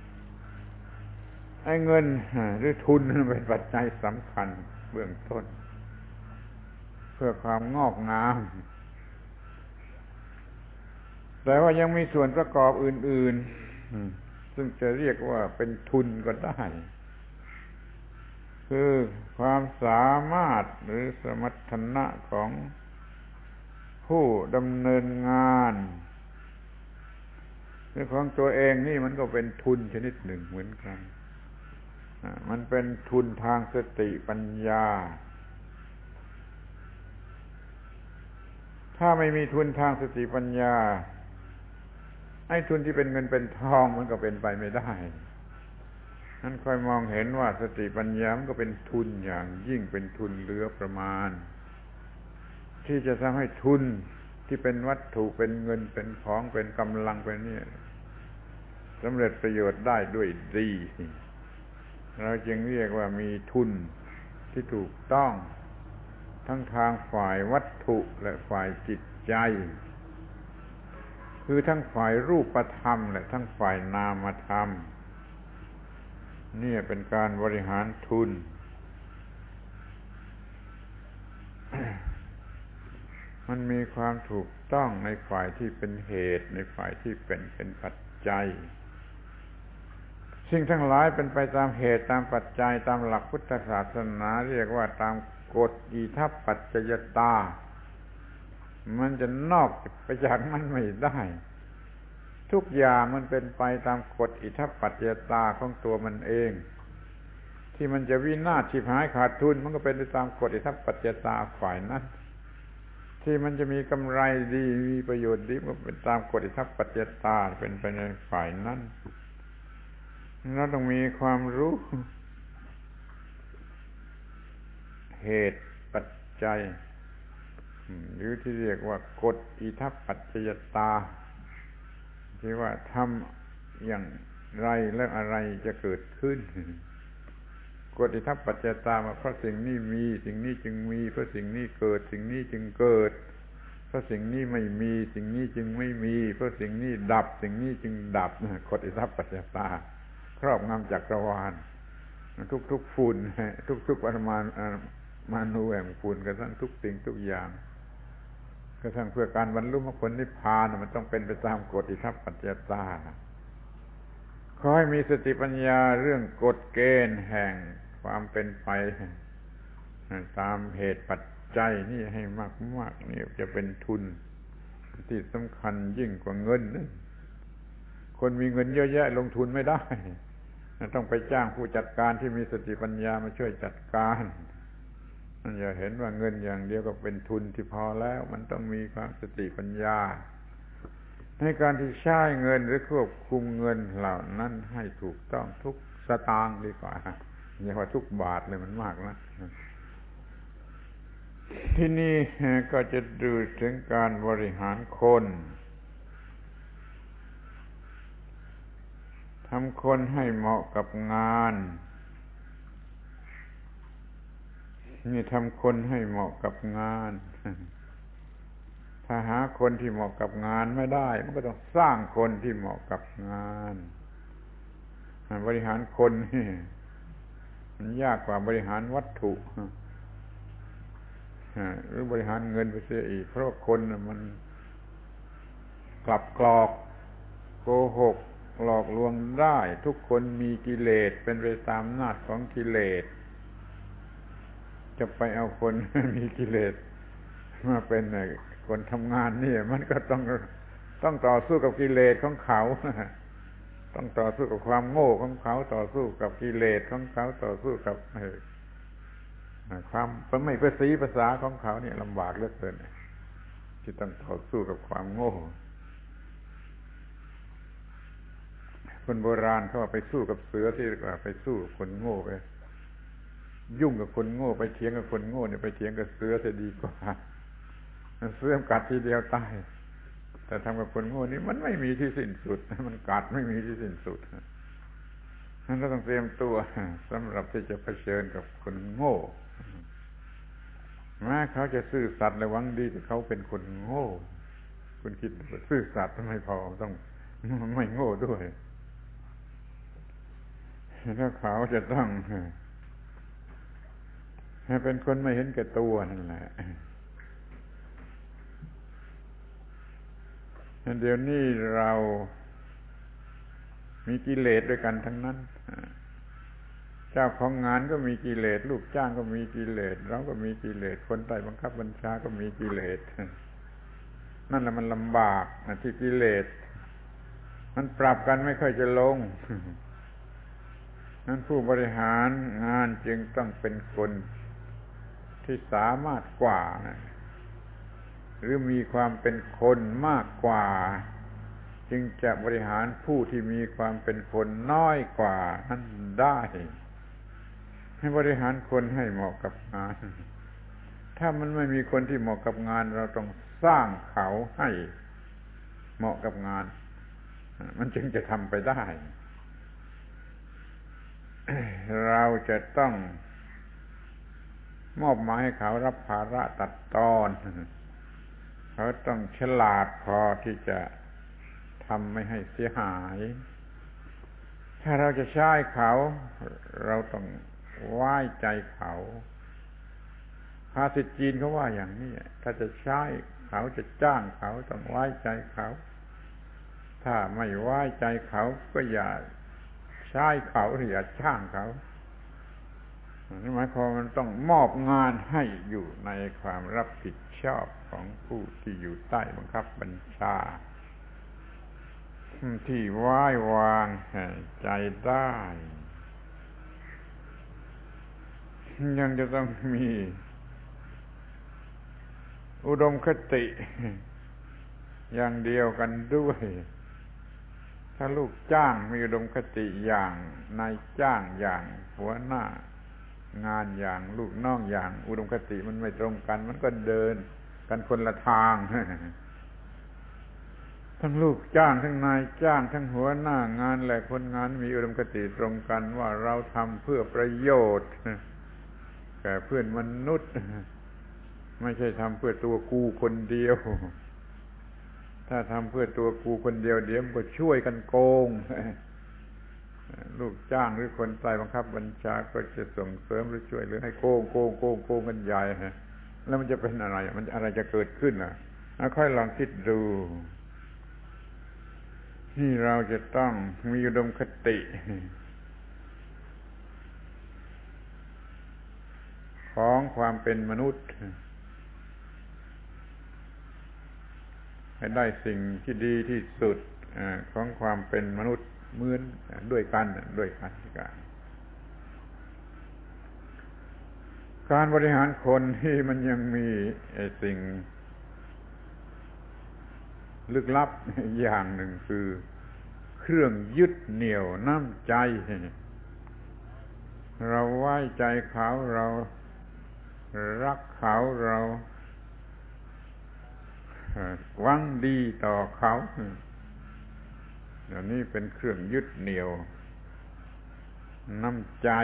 ไอ้เงินหรือทุนเป็นปัจจัยสำคัญเบื้องต้นเพื่อความงอกงามแต่ว่ายังมีส่วนประกอบอื่นๆซึ่งจะเรียกว่าเป็นทุนก็ได้คือความสามารถหรือสมรรถนะของผู้ดำเนินงานหรือของตัวเองนี่มันก็เป็นทุนชนิดหนึ่งเหมือนกันมันเป็นทุนทางสติปัญญาถ้าไม่มีทุนทางสติปัญญาไอ้ทุนที่เป็นเงินเป็นทองมันก็เป็นไปไม่ได้นั้นค่อยมองเห็นว่าสติปัญญามันก็เป็นทุนอย่างยิ่งเป็นทุนเหลือประมาณที่จะทำให้ทุนที่เป็นวัตถุเป็นเงินเป็นของเป็นกำลังเป็นนี่สำเร็จประโยชน์ได้ด้วยดีเราจึงเรียกว่ามีทุนที่ถูกต้องทั้งทางฝ่ายวัตถุและฝ่ายจิตใจคือทั้งฝ่ายรูปธรรมและทั้งฝ่ายนามธรรมนี่เป็นการบริหารทุน มันมีความถูกต้องในฝ่ายที่เป็นเหตุในฝ่ายที่เป็นปัจจัยสิ่งทั้งหลายเป็นไปตามเหตุตามปัจจัยตามหลักพุทธศาสนาเรียกว่าตามกฎอิทัปปัจจยตามันจะนอกไปจากนั้นไม่ได้ทุกอย่างมันเป็นไปตามกฎอิทัปปัจจยตาของตัวมันเองที่มันจะวินาศฉิบหายขาดทุนมันก็เป็นไปตามกฎอิทัปปัจจยตาฝ่ายนั้นที่มันจะมีกำไรดีมีประโยชน์ดีมันเป็นตามกฎอิทัปปัจจยตาเป็นไปในฝ่ายนั้นเราต้องมีความรู้เหตุปัจจัยหรือที่เรียกว่ากฎอิทัปปัจจยตาที่ว่าทำอย่างไรแล้วอะไรจะเกิดขึ้นกฎอิทัปปัจจยตามาเพราะสิ่งนี้มีสิ่งนี้จึงมีเพราะสิ่งนี้เกิดสิ่งนี้จึงเกิดเพราะสิ่งนี้ไม่มีสิ่งนี้จึงไม่มีเพราะสิ่งนี้ดับสิ่งนี้จึงดับกฎอิทัปปัจจยตาครอบงำจักรวาลทุกๆฝุ่นทุกๆปรมาณูแห่งฝุ่นกระทั่งทุกสิ่งทุกอย่างกระทั่งเพื่อการบรรลุมรรคผลนิพพานมันต้องเป็นไปตามกฎอิทัปปัจจยตาขอให้มีสติปัญญาเรื่องกฎเกณฑ์แห่งความเป็นไปตามเหตุปัจจัยนี่ให้มากๆนี่จะเป็นทุนที่สำคัญยิ่งกว่าเงินคนมีเงินเยอะแยะลงทุนไม่ได้ต้องไปจ้างผู้จัดการที่มีสติปัญญามาช่วยจัดการอย่าเห็นว่าเงินอย่างเดียวก็เป็นทุนที่พอแล้วมันต้องมีความสติปัญญาในการที่ใช้เงินหรือควบคุมเงินเหล่านั้นให้ถูกต้องทุกสตางค์ดีกว่าอย่าว่าทุกบาทเลยมันมากนะที่นี่ก็จะดูถึงการบริหารคนทำคนให้เหมาะกับงานนี่ทำคนให้เหมาะกับงานถ้าหาคนที่เหมาะกับงานไม่ได้มันก็ต้องสร้างคนที่เหมาะกับงานบริหารคนนี่มันยากกว่าบริหารวัตถุหรือบริหารเงินไปเสียอีกเพราะคนมันกลับกรอกโกหกหลอกลวงได้ทุกคนมีกิเลสเป็นไปตามอำนาจของกิเลสจะไปเอาคนมีกิเลสมาเป็นคนทำงานนี่มันก็ต้องต่อสู้กับกิเลสของเขาต้องต่อสู้กับความโง่ของเขาต่อสู้กับกิเลสของเขาต่อสู้กับความไม่ภาษีภาษาของเขาเนี่ยลำบากเหลือเกินที่ต้องต่อสู้กับความโง่คนโบราณเขาว่าไปสู้กับเสือที่ดีกว่าไปสู้กับคนโง่ไปยุ่งกับคนโง่ไปเถียงกับคนโง่เนี่ยไปเถียงกับเสือจะดีกว่าเสือกัดทีเดียวตายแต่ทำกับคนโง่นี่มันไม่มีที่สิ้นสุดมันกัดไม่มีที่สิ้นสุดนั้นเราต้องเตรียมตัวสำหรับที่จะเผชิญกับคนโง่แม้เขาจะซื่อสัตย์และหวังดีแต่เขาเป็นคนโง่คุณคิดซื่อสัตย์ไม่พอต้องไม่โง่ด้วยแล้วเขาจะต้องเป็นคนไม่เห็นแก่ตัวนั่นแหละเดี๋ยวนี้เรามีกิเลสด้วยกันทั้งนั้นเจ้าของงานก็มีกิเลสลูกจ้างก็มีกิเลสเราก็มีกิเลสคนใต้บังคับบัญชาก็มีกิเลสนั่นแหละมันลำบากที่กิเลสมันปรับกันไม่ค่อยจะลงนั้นผู้บริหารงานจึงต้องเป็นคนที่สามารถกว่าหรือมีความเป็นคนมากกว่าจึงจะบริหารผู้ที่มีความเป็นคนน้อยกว่านั้นได้ให้บริหารคนให้เหมาะกับงานถ้ามันไม่มีคนที่เหมาะกับงานเราต้องสร้างเขาให้เหมาะกับงานมันจึงจะทำไปได้เราจะต้องมอบหมายให้เขารับภาระตัดตอนเขาต้องฉลาดพอที่จะทำไม่ให้เสียหายถ้าเราจะใช้เขาเราต้องไว้ใจเขาภาษิตจีนเขาว่าอย่างนี้ถ้าจะใช้เขาจะจ้างเขาต้องไว้ใจเขาถ้าไม่ไว้ใจเขาก็อย่าใช้เขาหรืออย่าจ้างเขานี่หมายความมันต้องมอบงานให้อยู่ในความรับผิดชอบของผู้ที่อยู่ใต้บังคับบัญชาที่ไว้วางใจได้ยังจะต้องมีอุดมคติอย่างเดียวกันด้วยถ้าลูกจ้างมีอุดมคติอย่างนายจ้างอย่างหัวหน้างานอย่างลูกน้องอย่างอุดมคติมันไม่ตรงกันมันก็เดินกันคนละทางทั้งลูกจ้างทั้งนายจ้างทั้งหัวหน้างานและคนงานมีอุดมคติตรงกันว่าเราทำเพื่อประโยชน์แก่เพื่อนมนุษย์ไม่ใช่ทำเพื่อตัวกูคนเดียวถ้าทำเพื่อตัวกูคนเดียวเดี๋ยวมันก็ช่วยกันโกงลูกจ้างหรือคนใต้บังคับบัญชาก็จะส่งเสริมหรือช่วยหรือให้โกงกันใหญ่แล้วมันจะเป็นอะไรมันอะไรจะเกิดขึ้นล่ะค่อยลองคิดดูที่เราจะต้องมีอุดมคติของความเป็นมนุษย์ให้ได้สิ่งที่ดีที่สุดของความเป็นมนุษย์เหมือนด้วยกันการบริหารคนที่มันยังมีสิ่งลึกลับอย่างหนึ่งคือเครื่องยึดเหนี่ยวน้ำใจเราไว้ใจเขาเรารักเขาเราหวังดีต่อเขาเดี๋ยวนี้เป็นเครื่องยึดเหนี่ยวน้ำใจ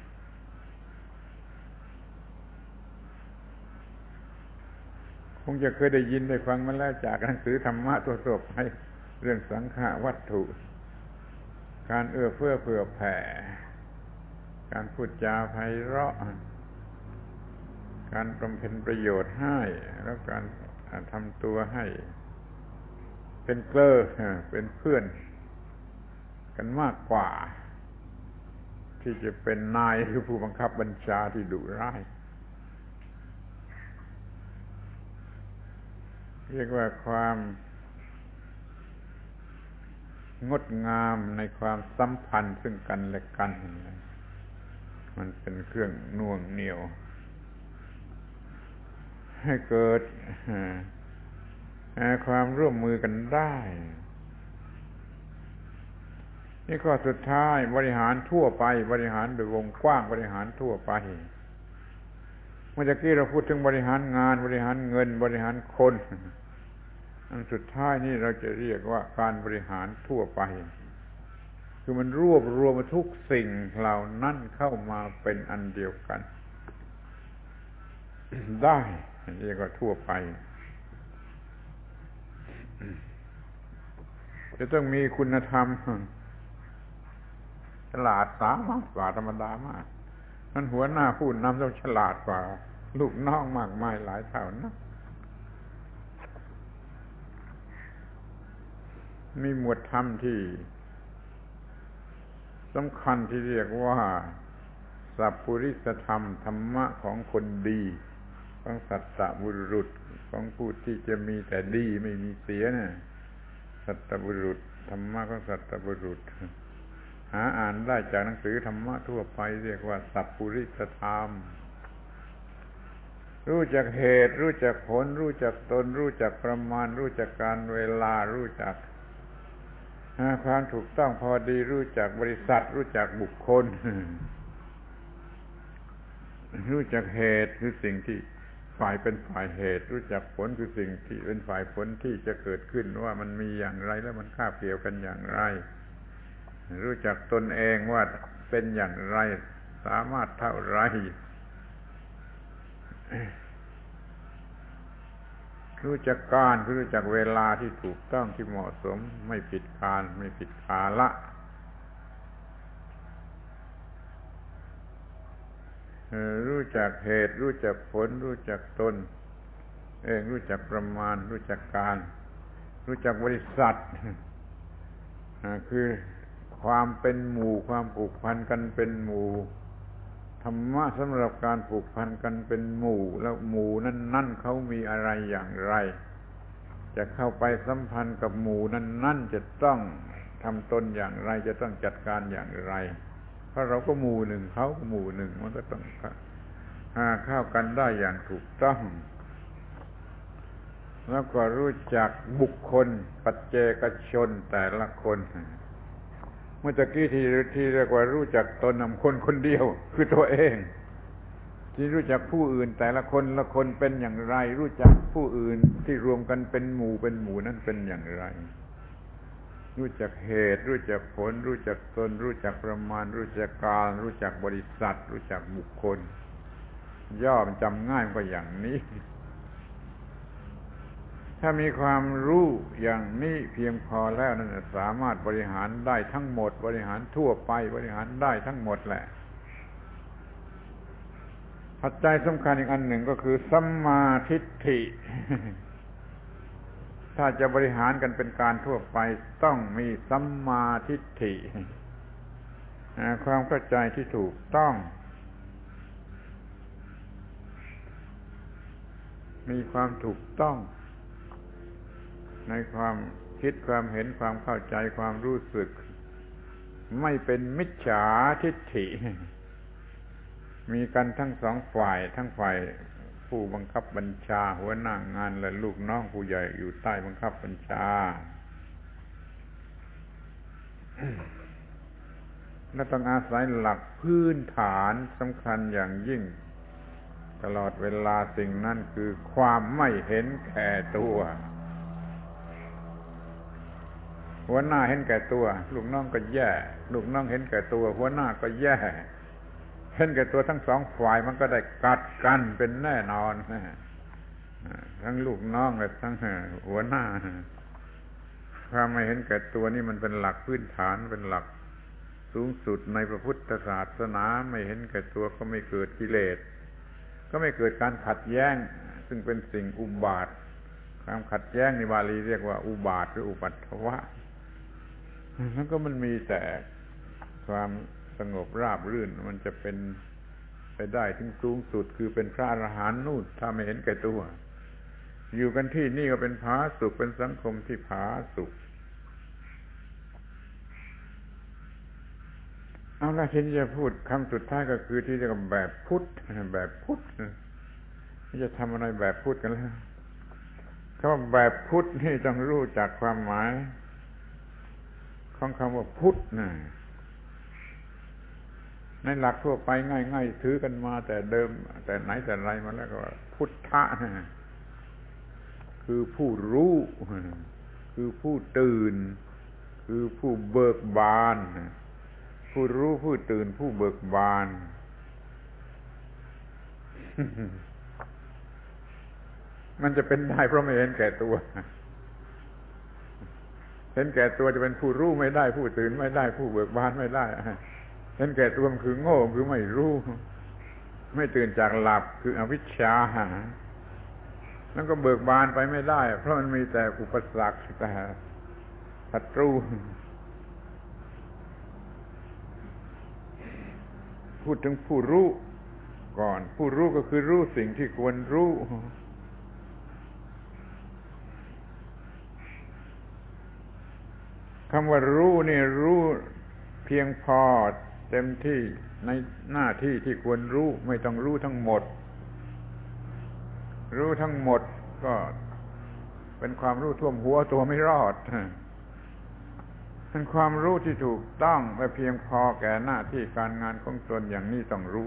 คงจะเคยได้ยินได้ฟังมาแล้วจากหนังสือธรรมะทั่วๆไปเรื่องสังฆวัตถุการเอื้อเฟื้อเผื่อแผ่การพูดจาไพเราะการบำเพ็ญประโยชน์ให้แล้วการทำตัวให้เป็นเกล้อเป็นเพื่อนกันมากกว่าที่จะเป็นนายหรือผู้บังคับบัญชาที่ดุร้ายเรียกว่าความงดงามในความสัมพันธ์ซึ่งกันและกันมันเป็นเครื่องน่วงเหนี่ยวให้เกิดความร่วมมือกันได้นี่ข้อสุดท้ายบริหารทั่วไปบริหารโดยวงกว้างบริหารทั่วไปเมื่อกี้เราพูดถึงบริหารงานบริหารเงินบริหารคนอันสุดท้ายนี่เราจะเรียกว่าการบริหารทั่วไปคือมันรวบรวมทุกสิ่งเหล่านั้นเข้ามาเป็นอันเดียวกันได้เรียกว่าทั่วไปจะต้องมีคุณธรรมฉลาดสามารถกว่าธรรมดามากนั่นหัวหน้าผู้นำต้องฉลาดกว่าลูกน้องมากมายหลายเท่านะมีหมวดธรรมที่สำคัญที่เรียกว่าสัพพุริสธรรมธรรมะของคนดีของสัตตบุรุษของผู้ที่จะมีแต่ดีไม่มีเสียนะสัตตบุรุษธรรมะของสัตตบุรุษหาอ่านได้จากหนังสือธรรมะทั่วไปเรียกว่าสัพพุริสธรรมรู้จักเหตุรู้จักผลรู้จักตนรู้จักประมาณรู้จักการเวลารู้จักความถูกต้องพอดีรู้จักบริษัทรู้จักบุคคลรู้จักเหตุคือสิ่งที่ฝ่ายเป็นฝ่ายเหตุรู้จักผลคือสิ่งที่เป็นฝ่ายผลที่จะเกิดขึ้นว่ามันมีอย่างไรแล้วมันคาบเกี่ยวกันอย่างไรรู้จักตนเองว่าเป็นอย่างไรสามารถเท่าไรรู้จักการรู้จักเวลาที่ถูกต้องที่เหมาะสมไม่ผิดการไม่ผิดกาละรู้จักเหตุรู้จักผลรู้จักตนเองรู้จักประมาณรู้จักการรู้จักบริษัทคือความเป็นหมู่ความผูกพันกันเป็นหมู่ธรรมะสำหรับการผูกพันกันเป็นหมู่แล้วหมู่นั้นเขามีอะไรอย่างไรจะเข้าไปสัมพันธ์กับหมู่นั้นๆจะต้องทำตนอย่างไรจะต้องจัดการอย่างไรเพราะเราก็หมู่หนึ่งเขาก็หมู่หนึ่งมันก็ต้องเข้ากันได้อย่างถูกต้องแล้วก็รู้จักบุคคลปัจเจกชนแต่ละคนเมื่อตะกี้ที่เรียกว่ารู้จักตนคนคนเดียวคือตัวเองที่รู้จักผู้อื่นแต่ละคนละคนเป็นอย่างไรรู้จักผู้อื่นที่รวมกันเป็นหมู่นั้นเป็นอย่างไรรู้จักเหตุรู้จักผลรู้จักตนรู้จักประมาณรู้จักกาลรู้จักบริษัทรู้จักบุคคลย่อมันจำง่ายกว่าอย่างนี้ถ้ามีความรู้อย่างนี้เพียงพอแล้วนั่นสามารถบริหารได้ทั้งหมดบริหารทั่วไปบริหารได้ทั้งหมดแหละปัจจัยสำคัญอีกอันหนึ่งก็คือสัมมาทิฏฐิถ้าจะบริหารกันเป็นการทั่วไปต้องมีสัมมาทิฏฐิความเข้าใจที่ถูกต้องมีความถูกต้องในความคิดความเห็นความเข้าใจความรู้สึกไม่เป็นมิจฉาทิฏฐิมีกันทั้งสองฝ่ายทั้งฝ่ายผู้บังคับบัญชาหัวหน้างานและลูกน้องผู้ใหญ่อยู่ใต้บังคับบัญชาและต้องอาศัยหลักพื้นฐานสำคัญอย่างยิ่งตลอดเวลาสิ่งนั้นคือความไม่เห็นแก่ตัวหัวหน้าเห็นแก่ตัวลูกน้องก็แย่ลูกน้องเห็นแก่ตัวหัวหน้าก็แย่เห็นแก่ตัวทั้งสองฝ่ายมันก็ได้กัดกันเป็นแน่นอนทั้งลูกน้องและทั้งหัวหน้าความไม่เห็นแก่ตัวนี่มันเป็นหลักพื้นฐานเป็นหลักสูงสุดในพระพุทธศาสนาไม่เห็นแก่ตัวก็ไม่เกิดกิเลสก็ไม่เกิดการขัดแย้งซึ่งเป็นสิ่งอุบาทความขัดแย้งในบาลีเรียกว่าอุบาทหรืออุปัฏฐวะแล้วก็มันมีแต่ความสงบราบรื่นมันจะเป็นไปได้ถึงสูงสุดคือเป็นพระอรหันต์นู่นถ้าไม่เห็นแก่ตัวอยู่กันที่นี่ก็เป็นผาสุกเป็นสังคมที่ผาสุกเอาละที่จะพูดคำสุดท้ายก็คือที่เรียกว่าแบบพุทธแบบพุทธจะทำอะไรแบบพุทธกันแล้วคำว่าแบบพุทธนี่ต้องรู้จักความหมายของคำว่าพุทธนะในหลักทั่วไปง่ายๆถือกันมาแต่เดิมแต่ไหนแต่ไรมาแล้วก็พุทธะนะคือผู้รู้คือผู้ตื่นคือผู้เบิกบานผู้รู้ผู้ตื่นผู้เบิกบานมันจะเป็นได้เพราะไม่เห็นแก่ตัวเห็นแก่ตัวจะเป็นผู้รู้ไม่ได้ผู้ตื่นไม่ได้ผู้เบิกบานไม่ได้เห็นแก่ตัวมันคือโง่คือไม่รู้ไม่ตื่นจากหลับคืออวิชชาแล้วก็เบิกบานไปไม่ได้เพราะมันมีแต่อุปสรรคแต่ศัตรูพูดถึงผู้รู้ก่อนผู้รู้ก็คือรู้สิ่งที่ควรรู้คำว่ารู้นี่รู้เพียงพอเต็มที่ในหน้าที่ที่ควรรู้ไม่ต้องรู้ทั้งหมดรู้ทั้งหมดก็เป็นความรู้ท่วมหัวตัวไม่รอดเป็นความรู้ที่ถูกต้องและเพียงพอแก่หน้าที่การงานของตนอย่างนี้ต้องรู้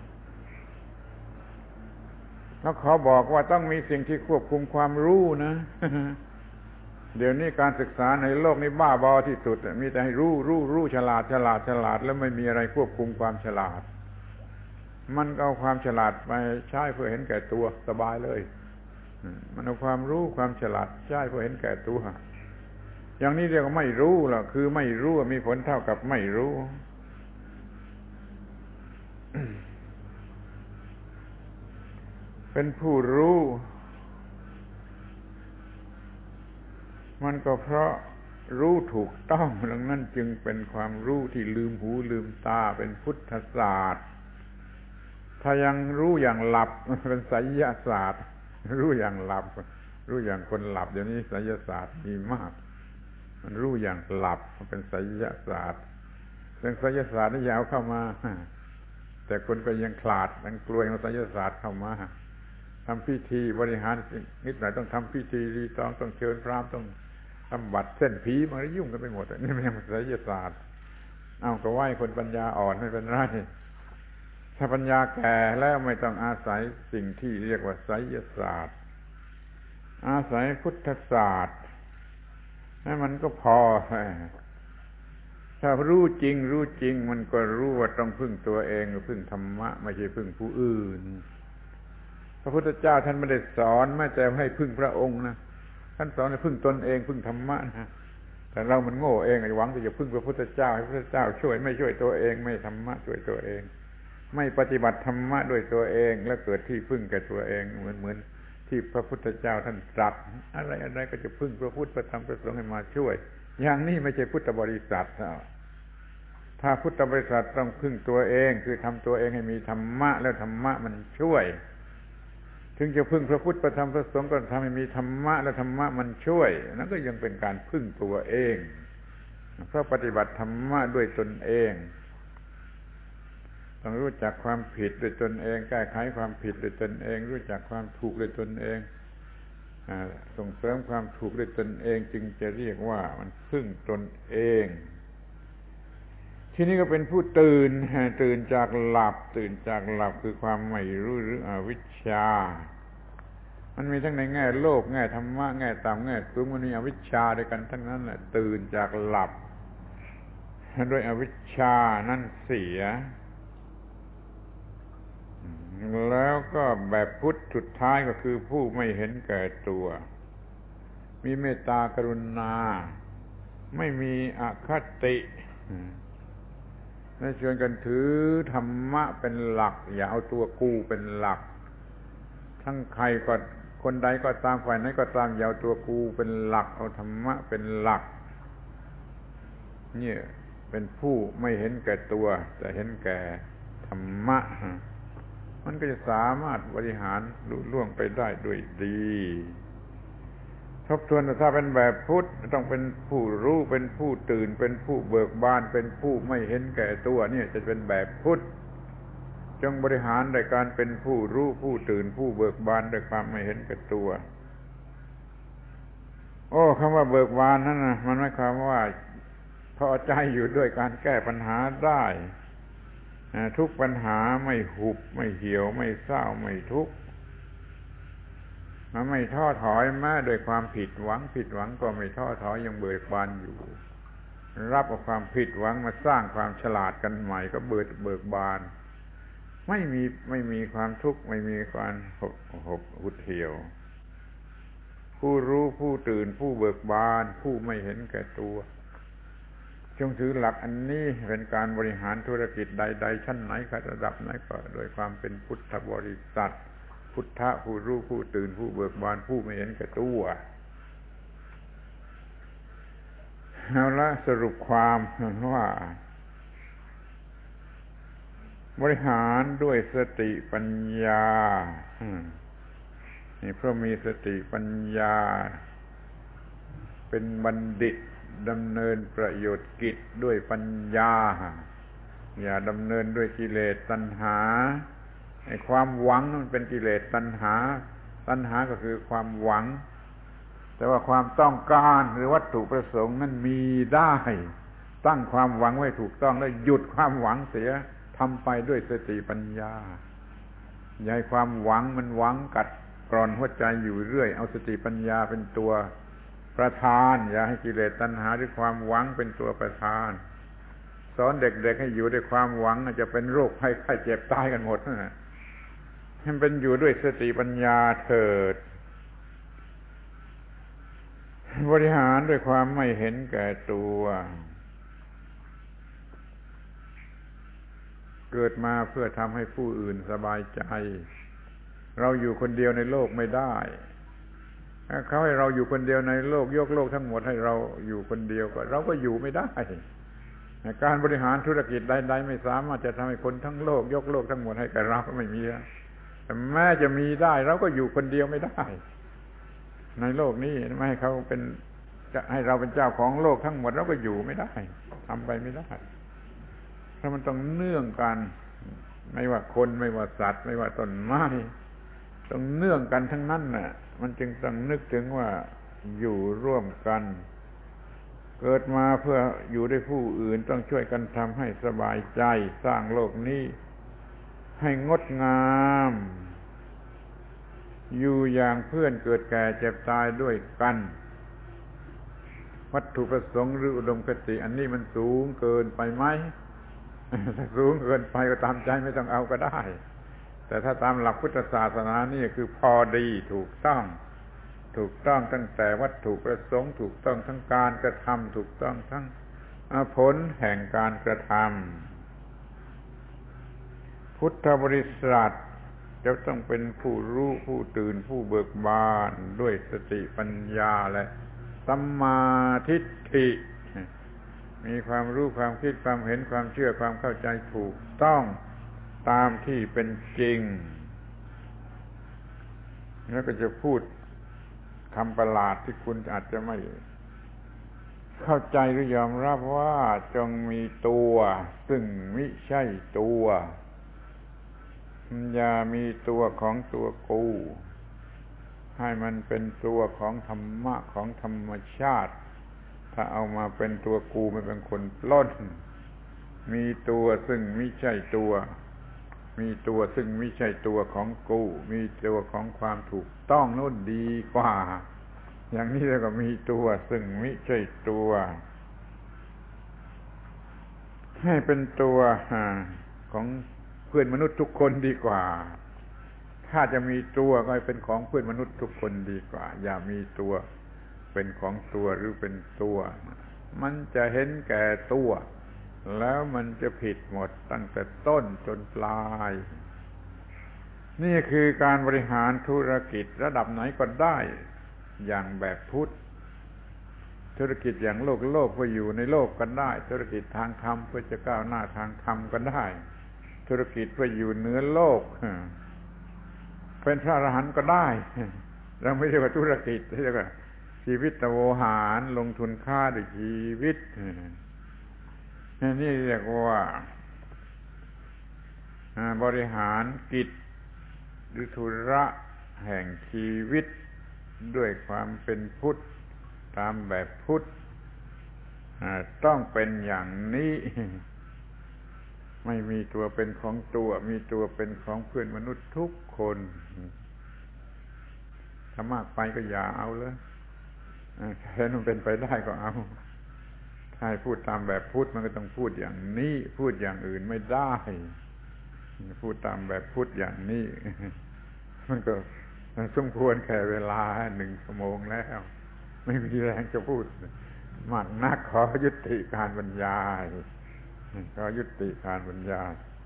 แล้วขอบอกว่าต้องมีสิ่งที่ควบคุมความรู้นะเดี๋ยวนี้การศึกษาในโลกนี้บ้าบอที่สุดมีแต่ให้รู้ฉลาดแล้วไม่มีอะไรควบคุมความฉลาดมันเอาความฉลาดไปใช้เพื่อเห็นแก่ตัวสบายเลยมันเอาความรู้ความฉลาดใช้เพื่อเห็นแก่ตัวอย่างนี้เรียกว่าไม่รู้ล่ะคือไม่รู้มีผลเท่ากับไม่รู้เป็นผู้รู้มันก็เพราะรู้ถูกต้องดังนั้นจึงเป็นความรู้ที่ลืมหูลืมตาเป็นพุทธศาสตร์ถ้ายังรู้อย่างหลับเป็นไสยศาสตร์รู้อย่างหลับรู้อย่างคนหลับเดี๋ยวนี้ไสยศาสตร์มีมากมันรู้อย่างหลับมันเป็นไสยศาสตร์เรื่องไสยศาสตร์นี่ยาวเข้ามาแต่คนก็ยังขลาดยังกลัวไสยศาสตร์เข้ามาทำพิธีบริหารนิดหน่อยต้องทำพิธีรีตองต้องเชิญพราหมณ์ต้องทำบัตรเส้นผีมายุ่งกันไปหมดนี่มันยังไสยศาสตร์เอาก็ไหว้คนปัญญาอ่อนไม่เป็นไรถ้าปัญญาแก่แล้วไม่ต้องอาศัยสิ่งที่เรียกว่าไสยศาสตร์อาศัยพุทธศาสตร์นั่นมันก็พอถ้ารู้จริงมันก็รู้ว่าต้องพึ่งตัวเองพึ่งธรรมะไม่ใช่พึ่งผู้อื่นพระพุทธเจ้าท่านไม่ได้สอนแม้แต่ให้พึ่งพระองค์นะท่านสอนให้พึ่งตนเองพึ่งธรรมะนะแต่เรามันโง่เองหวังที่จะพึ่งพระพุทธเจ้าให้พระพุทธเจ้าช่วยไม่ช่วยตัวเองไม่ธรรมะช่วยตัวเองไม่ปฏิบัติธรรมะด้วยตัวเองแล้วเกิดที่พึ่งแก่ตัวเองเหมือนที่พระพุทธเจ้าท่านตรัสอะไรก็จะพึ่งพระพุทธพระธรรมพระสงฆ์ให้มาช่วยอย่างนี้ไม่ใช่พุทธบริษัทถ้าพุทธบริษัทต้องพึ่งตัวเองคือทำตัวเองให้มีธรรมะแล้วธรรมะมันช่วยถึงจะพึ่งพระพุทธพระธรรมพระสงฆ์ก็ทำให้มีธรรมะแล้วธรรมะมันช่วยนั่นก็ยังเป็นการพึ่งตัวเองเพราะปฏิบัติธรรมะด้วยตนเองต้องรู้จักความผิดด้วยตนเองแก้ไขความผิดด้วยตนเองรู้จักความถูกด้วยตนเองส่งเสริมความถูกด้วยตนเองจึงจะเรียกว่ามันพึ่งตนเองที่นี้ก็เป็นผู้ตื่นจากหลับคือความไม่รู้หรืออวิชชามันมีทั้งในแง่โลกแง่ธรรมะแง่ต่ำแง่สูงมันมีอวิชชาด้วยกันทั้งนั้นแหละตื่นจากหลับด้วยอวิชชานั่นเสียแล้วก็แบบพุทธสุดท้ายก็คือผู้ไม่เห็นแก่ตัวมีเมตตากรุณาไม่มีอคติและชวนกันถือธรรมะเป็นหลักอย่าเอาตัวกูเป็นหลักทั้งใครก็คนใดก็ตามฝ่ายไหนก็ตามอย่าเอาตัวกูเป็นหลักเอาธรรมะเป็นหลักนี่เป็นผู้ไม่เห็นแก่ตัวแต่เห็นแก่ธรรมะมันก็จะสามารถบริหารลุล่วงไปได้ด้วยดีทบทวนถ้าเป็นแบบพุทธต้องเป็นผู้รู้เป็นผู้ตื่นเป็นผู้เบิกบานเป็นผู้ไม่เห็นแก่ตัวเนี่ยจะเป็นแบบพุทธจงบริหารโดยการเป็นผู้รู้ผู้ตื่นผู้เบิกบานด้วยความไม่เห็นแก่ตัวคำว่าเบิกบานนั่นนะมันหมายความว่าพอใจอยู่ด้วยการแก้ปัญหาได้ทุกปัญหาไม่หุบไม่เหี่ยวไม่เศร้าไม่ทุกข์ไม่ท้อถอยแม้โดยความผิดหวังก็ไม่ท้อถอยยังเบิกบานอยู่รับเอาความผิดหวังมาสร้างความฉลาดกันใหม่ก็เบิกบานไม่มีความทุกข์ไม่มีความหุบเหี่ยวผู้รู้ผู้ตื่นผู้เบิกบานผู้ไม่เห็นแก่ตัวจงถือหลักอันนี้เป็นการบริหารธุรกิจใดๆชั้นไหนระดับไหนก็โดยความเป็นพุทธบริษัทพุทธะผู้รู้ผู้ตื่นผู้เบิกบานผู้ไม่เห็นแก่ตัวเอาละสรุปความว่าบริหารด้วยสติปัญญานี่เพราะมีสติปัญญาเป็นบัณฑิตดำเนินประโยชน์กิจด้วยปัญญาอย่าดำเนินด้วยกิเลสตัณหาไอ้ความหวังมันเป็นกิเลสตัณหาก็คือความหวังแต่ว่าความต้องการหรือวัตถุประสงค์นั้นมีได้ตั้งความหวังไว้ถูกต้องแล้วหยุดความหวังเสียทำไปด้วยสติปัญญาอย่าให้ความหวังมันหวังกัดกร่อนหัวใจอยู่เรื่อยเอาสติปัญญาเป็นตัวประธานอย่าให้กิเลสตัณหาหรือความหวังเป็นตัวประธานสอนเด็กๆให้อยู่ด้วยความหวังจะเป็นโรคภัยไข้เจ็บตายกันหมดนะให้เป็นอยู่ด้วยสติปัญญาเถิดบริหารด้วยความไม่เห็นแก่ตัวเกิดมาเพื่อทำให้ผู้อื่นสบายใจเราอยู่คนเดียวในโลกไม่ได้เขาให้เราอยู่คนเดียวในโลกยกโลกทั้งหมดให้เราอยู่คนเดียวก็เราก็อยู่ไม่ได้การบริหารธุรกิจใดๆไม่สามารถจะทำให้คนทั้งโลกยกโลกทั้งหมดให้กับเราไม่มีแต่แม้จะมีได้เราก็อยู่คนเดียวไม่ได้ในโลกนี้ไม่ให้เขาเป็นจะให้เราเป็นเจ้าของโลกทั้งหมดเราก็อยู่ไม่ได้ทำไปไม่ได้เพราะมันต้องเนื่องกันไม่ว่าคนไม่ว่าสัตว์ไม่ว่าต้นไม้ต้องเนื่องกันทั้งนั้นน่ะมันจึงต้องนึกถึงว่าอยู่ร่วมกันเกิดมาเพื่ออยู่ด้วยผู้อื่นต้องช่วยกันทำให้สบายใจสร้างโลกนี้ให้งดงามอยู่อย่างเพื่อนเกิดแก่เจ็บตายด้วยกันวัตถุประสงค์หรืออุดมคติอันนี้มันสูงเกินไปไหมถ้าสูงเกินไปก็ตามใจไม่ต้องเอาก็ได้แต่ถ้าตามหลักพุทธศาสนานี่คือพอดีถูกต้องตั้งแต่วัตถุประสงค์ถูกต้องทั้งการกระทำถูกต้องทั้งผลแห่งการกระทำพุทธบริษัทจะต้องเป็นผู้รู้ผู้ตื่นผู้เบิกบานด้วยสติปัญญาและสัมมาทิฏฐิมีความรู้ความคิดความเห็นความเชื่อความเข้าใจถูกต้องตามที่เป็นจริงแล้วก็จะพูดคำประหลาดที่คุณอาจจะไม่เข้าใจหรือยอมรับว่าจงมีตัวซึ่งมิใช่ตัวอย่ามีตัวของตัวกูให้มันเป็นตัวของธรรมะของธรรมชาติถ้าเอามาเป็นตัวกูมันเป็นคนปล้นมีตัวซึ่งไม่ใช่ตัวมีตัวซึ่งไม่ใช่ตัวของกูมีตัวของความถูกต้องโน่นดีกว่าอย่างนี้แล้วก็มีตัวซึ่งไม่ใช่ตัวให้เป็นตัวของเพื่อนมนุษย์ทุกคนดีกว่าถ้าจะมีตัวก็ให้เป็นของเพื่อนมนุษย์ทุกคนดีกว่าอย่ามีตัวเป็นของตัวหรือเป็นตัวมันจะเห็นแก่ตัวแล้วมันจะผิดหมดตั้งแต่ต้นจนปลายนี่คือการบริหารธุรกิจระดับไหนก็ได้อย่างแบบพุทธธุรกิจอย่างโลกเพื่ออยู่ในโลกกันได้ธุรกิจทางธรรมเพื่อจะก้าวหน้าทางธรรมก็ได้ธุรกิจเพื่ออยู่เหนือโลกเป็นพระอรหันต์ก็ได้เราไม่เรียกว่าธุรกิจเรียกว่าชีวิตโวหารลงทุนค่าด้วยชีวิตนี่เรียกว่าบริหารกิจหรือธุระแห่งชีวิตด้วยความเป็นพุทธตามแบบพุทธต้องเป็นอย่างนี้ไม่มีตัวเป็นของตัวมีตัวเป็นของเพื่อนมนุษย์ทุกคนถ้ามากไปก็อย่าเอาเลยเห็นมันเป็นไปได้ก็เอาถ้าให้พูดตามแบบพุทธมันก็ต้องพูดอย่างนี้พูดอย่างอื่นไม่ได้พูดตามแบบพุทธอย่างนี้มันก็สมควรแค่เวลา1 ชั่วโมงแล้วไม่มีแรงจะพูดมากนักขอยุติการบรรยายขอยุติการบรรยาย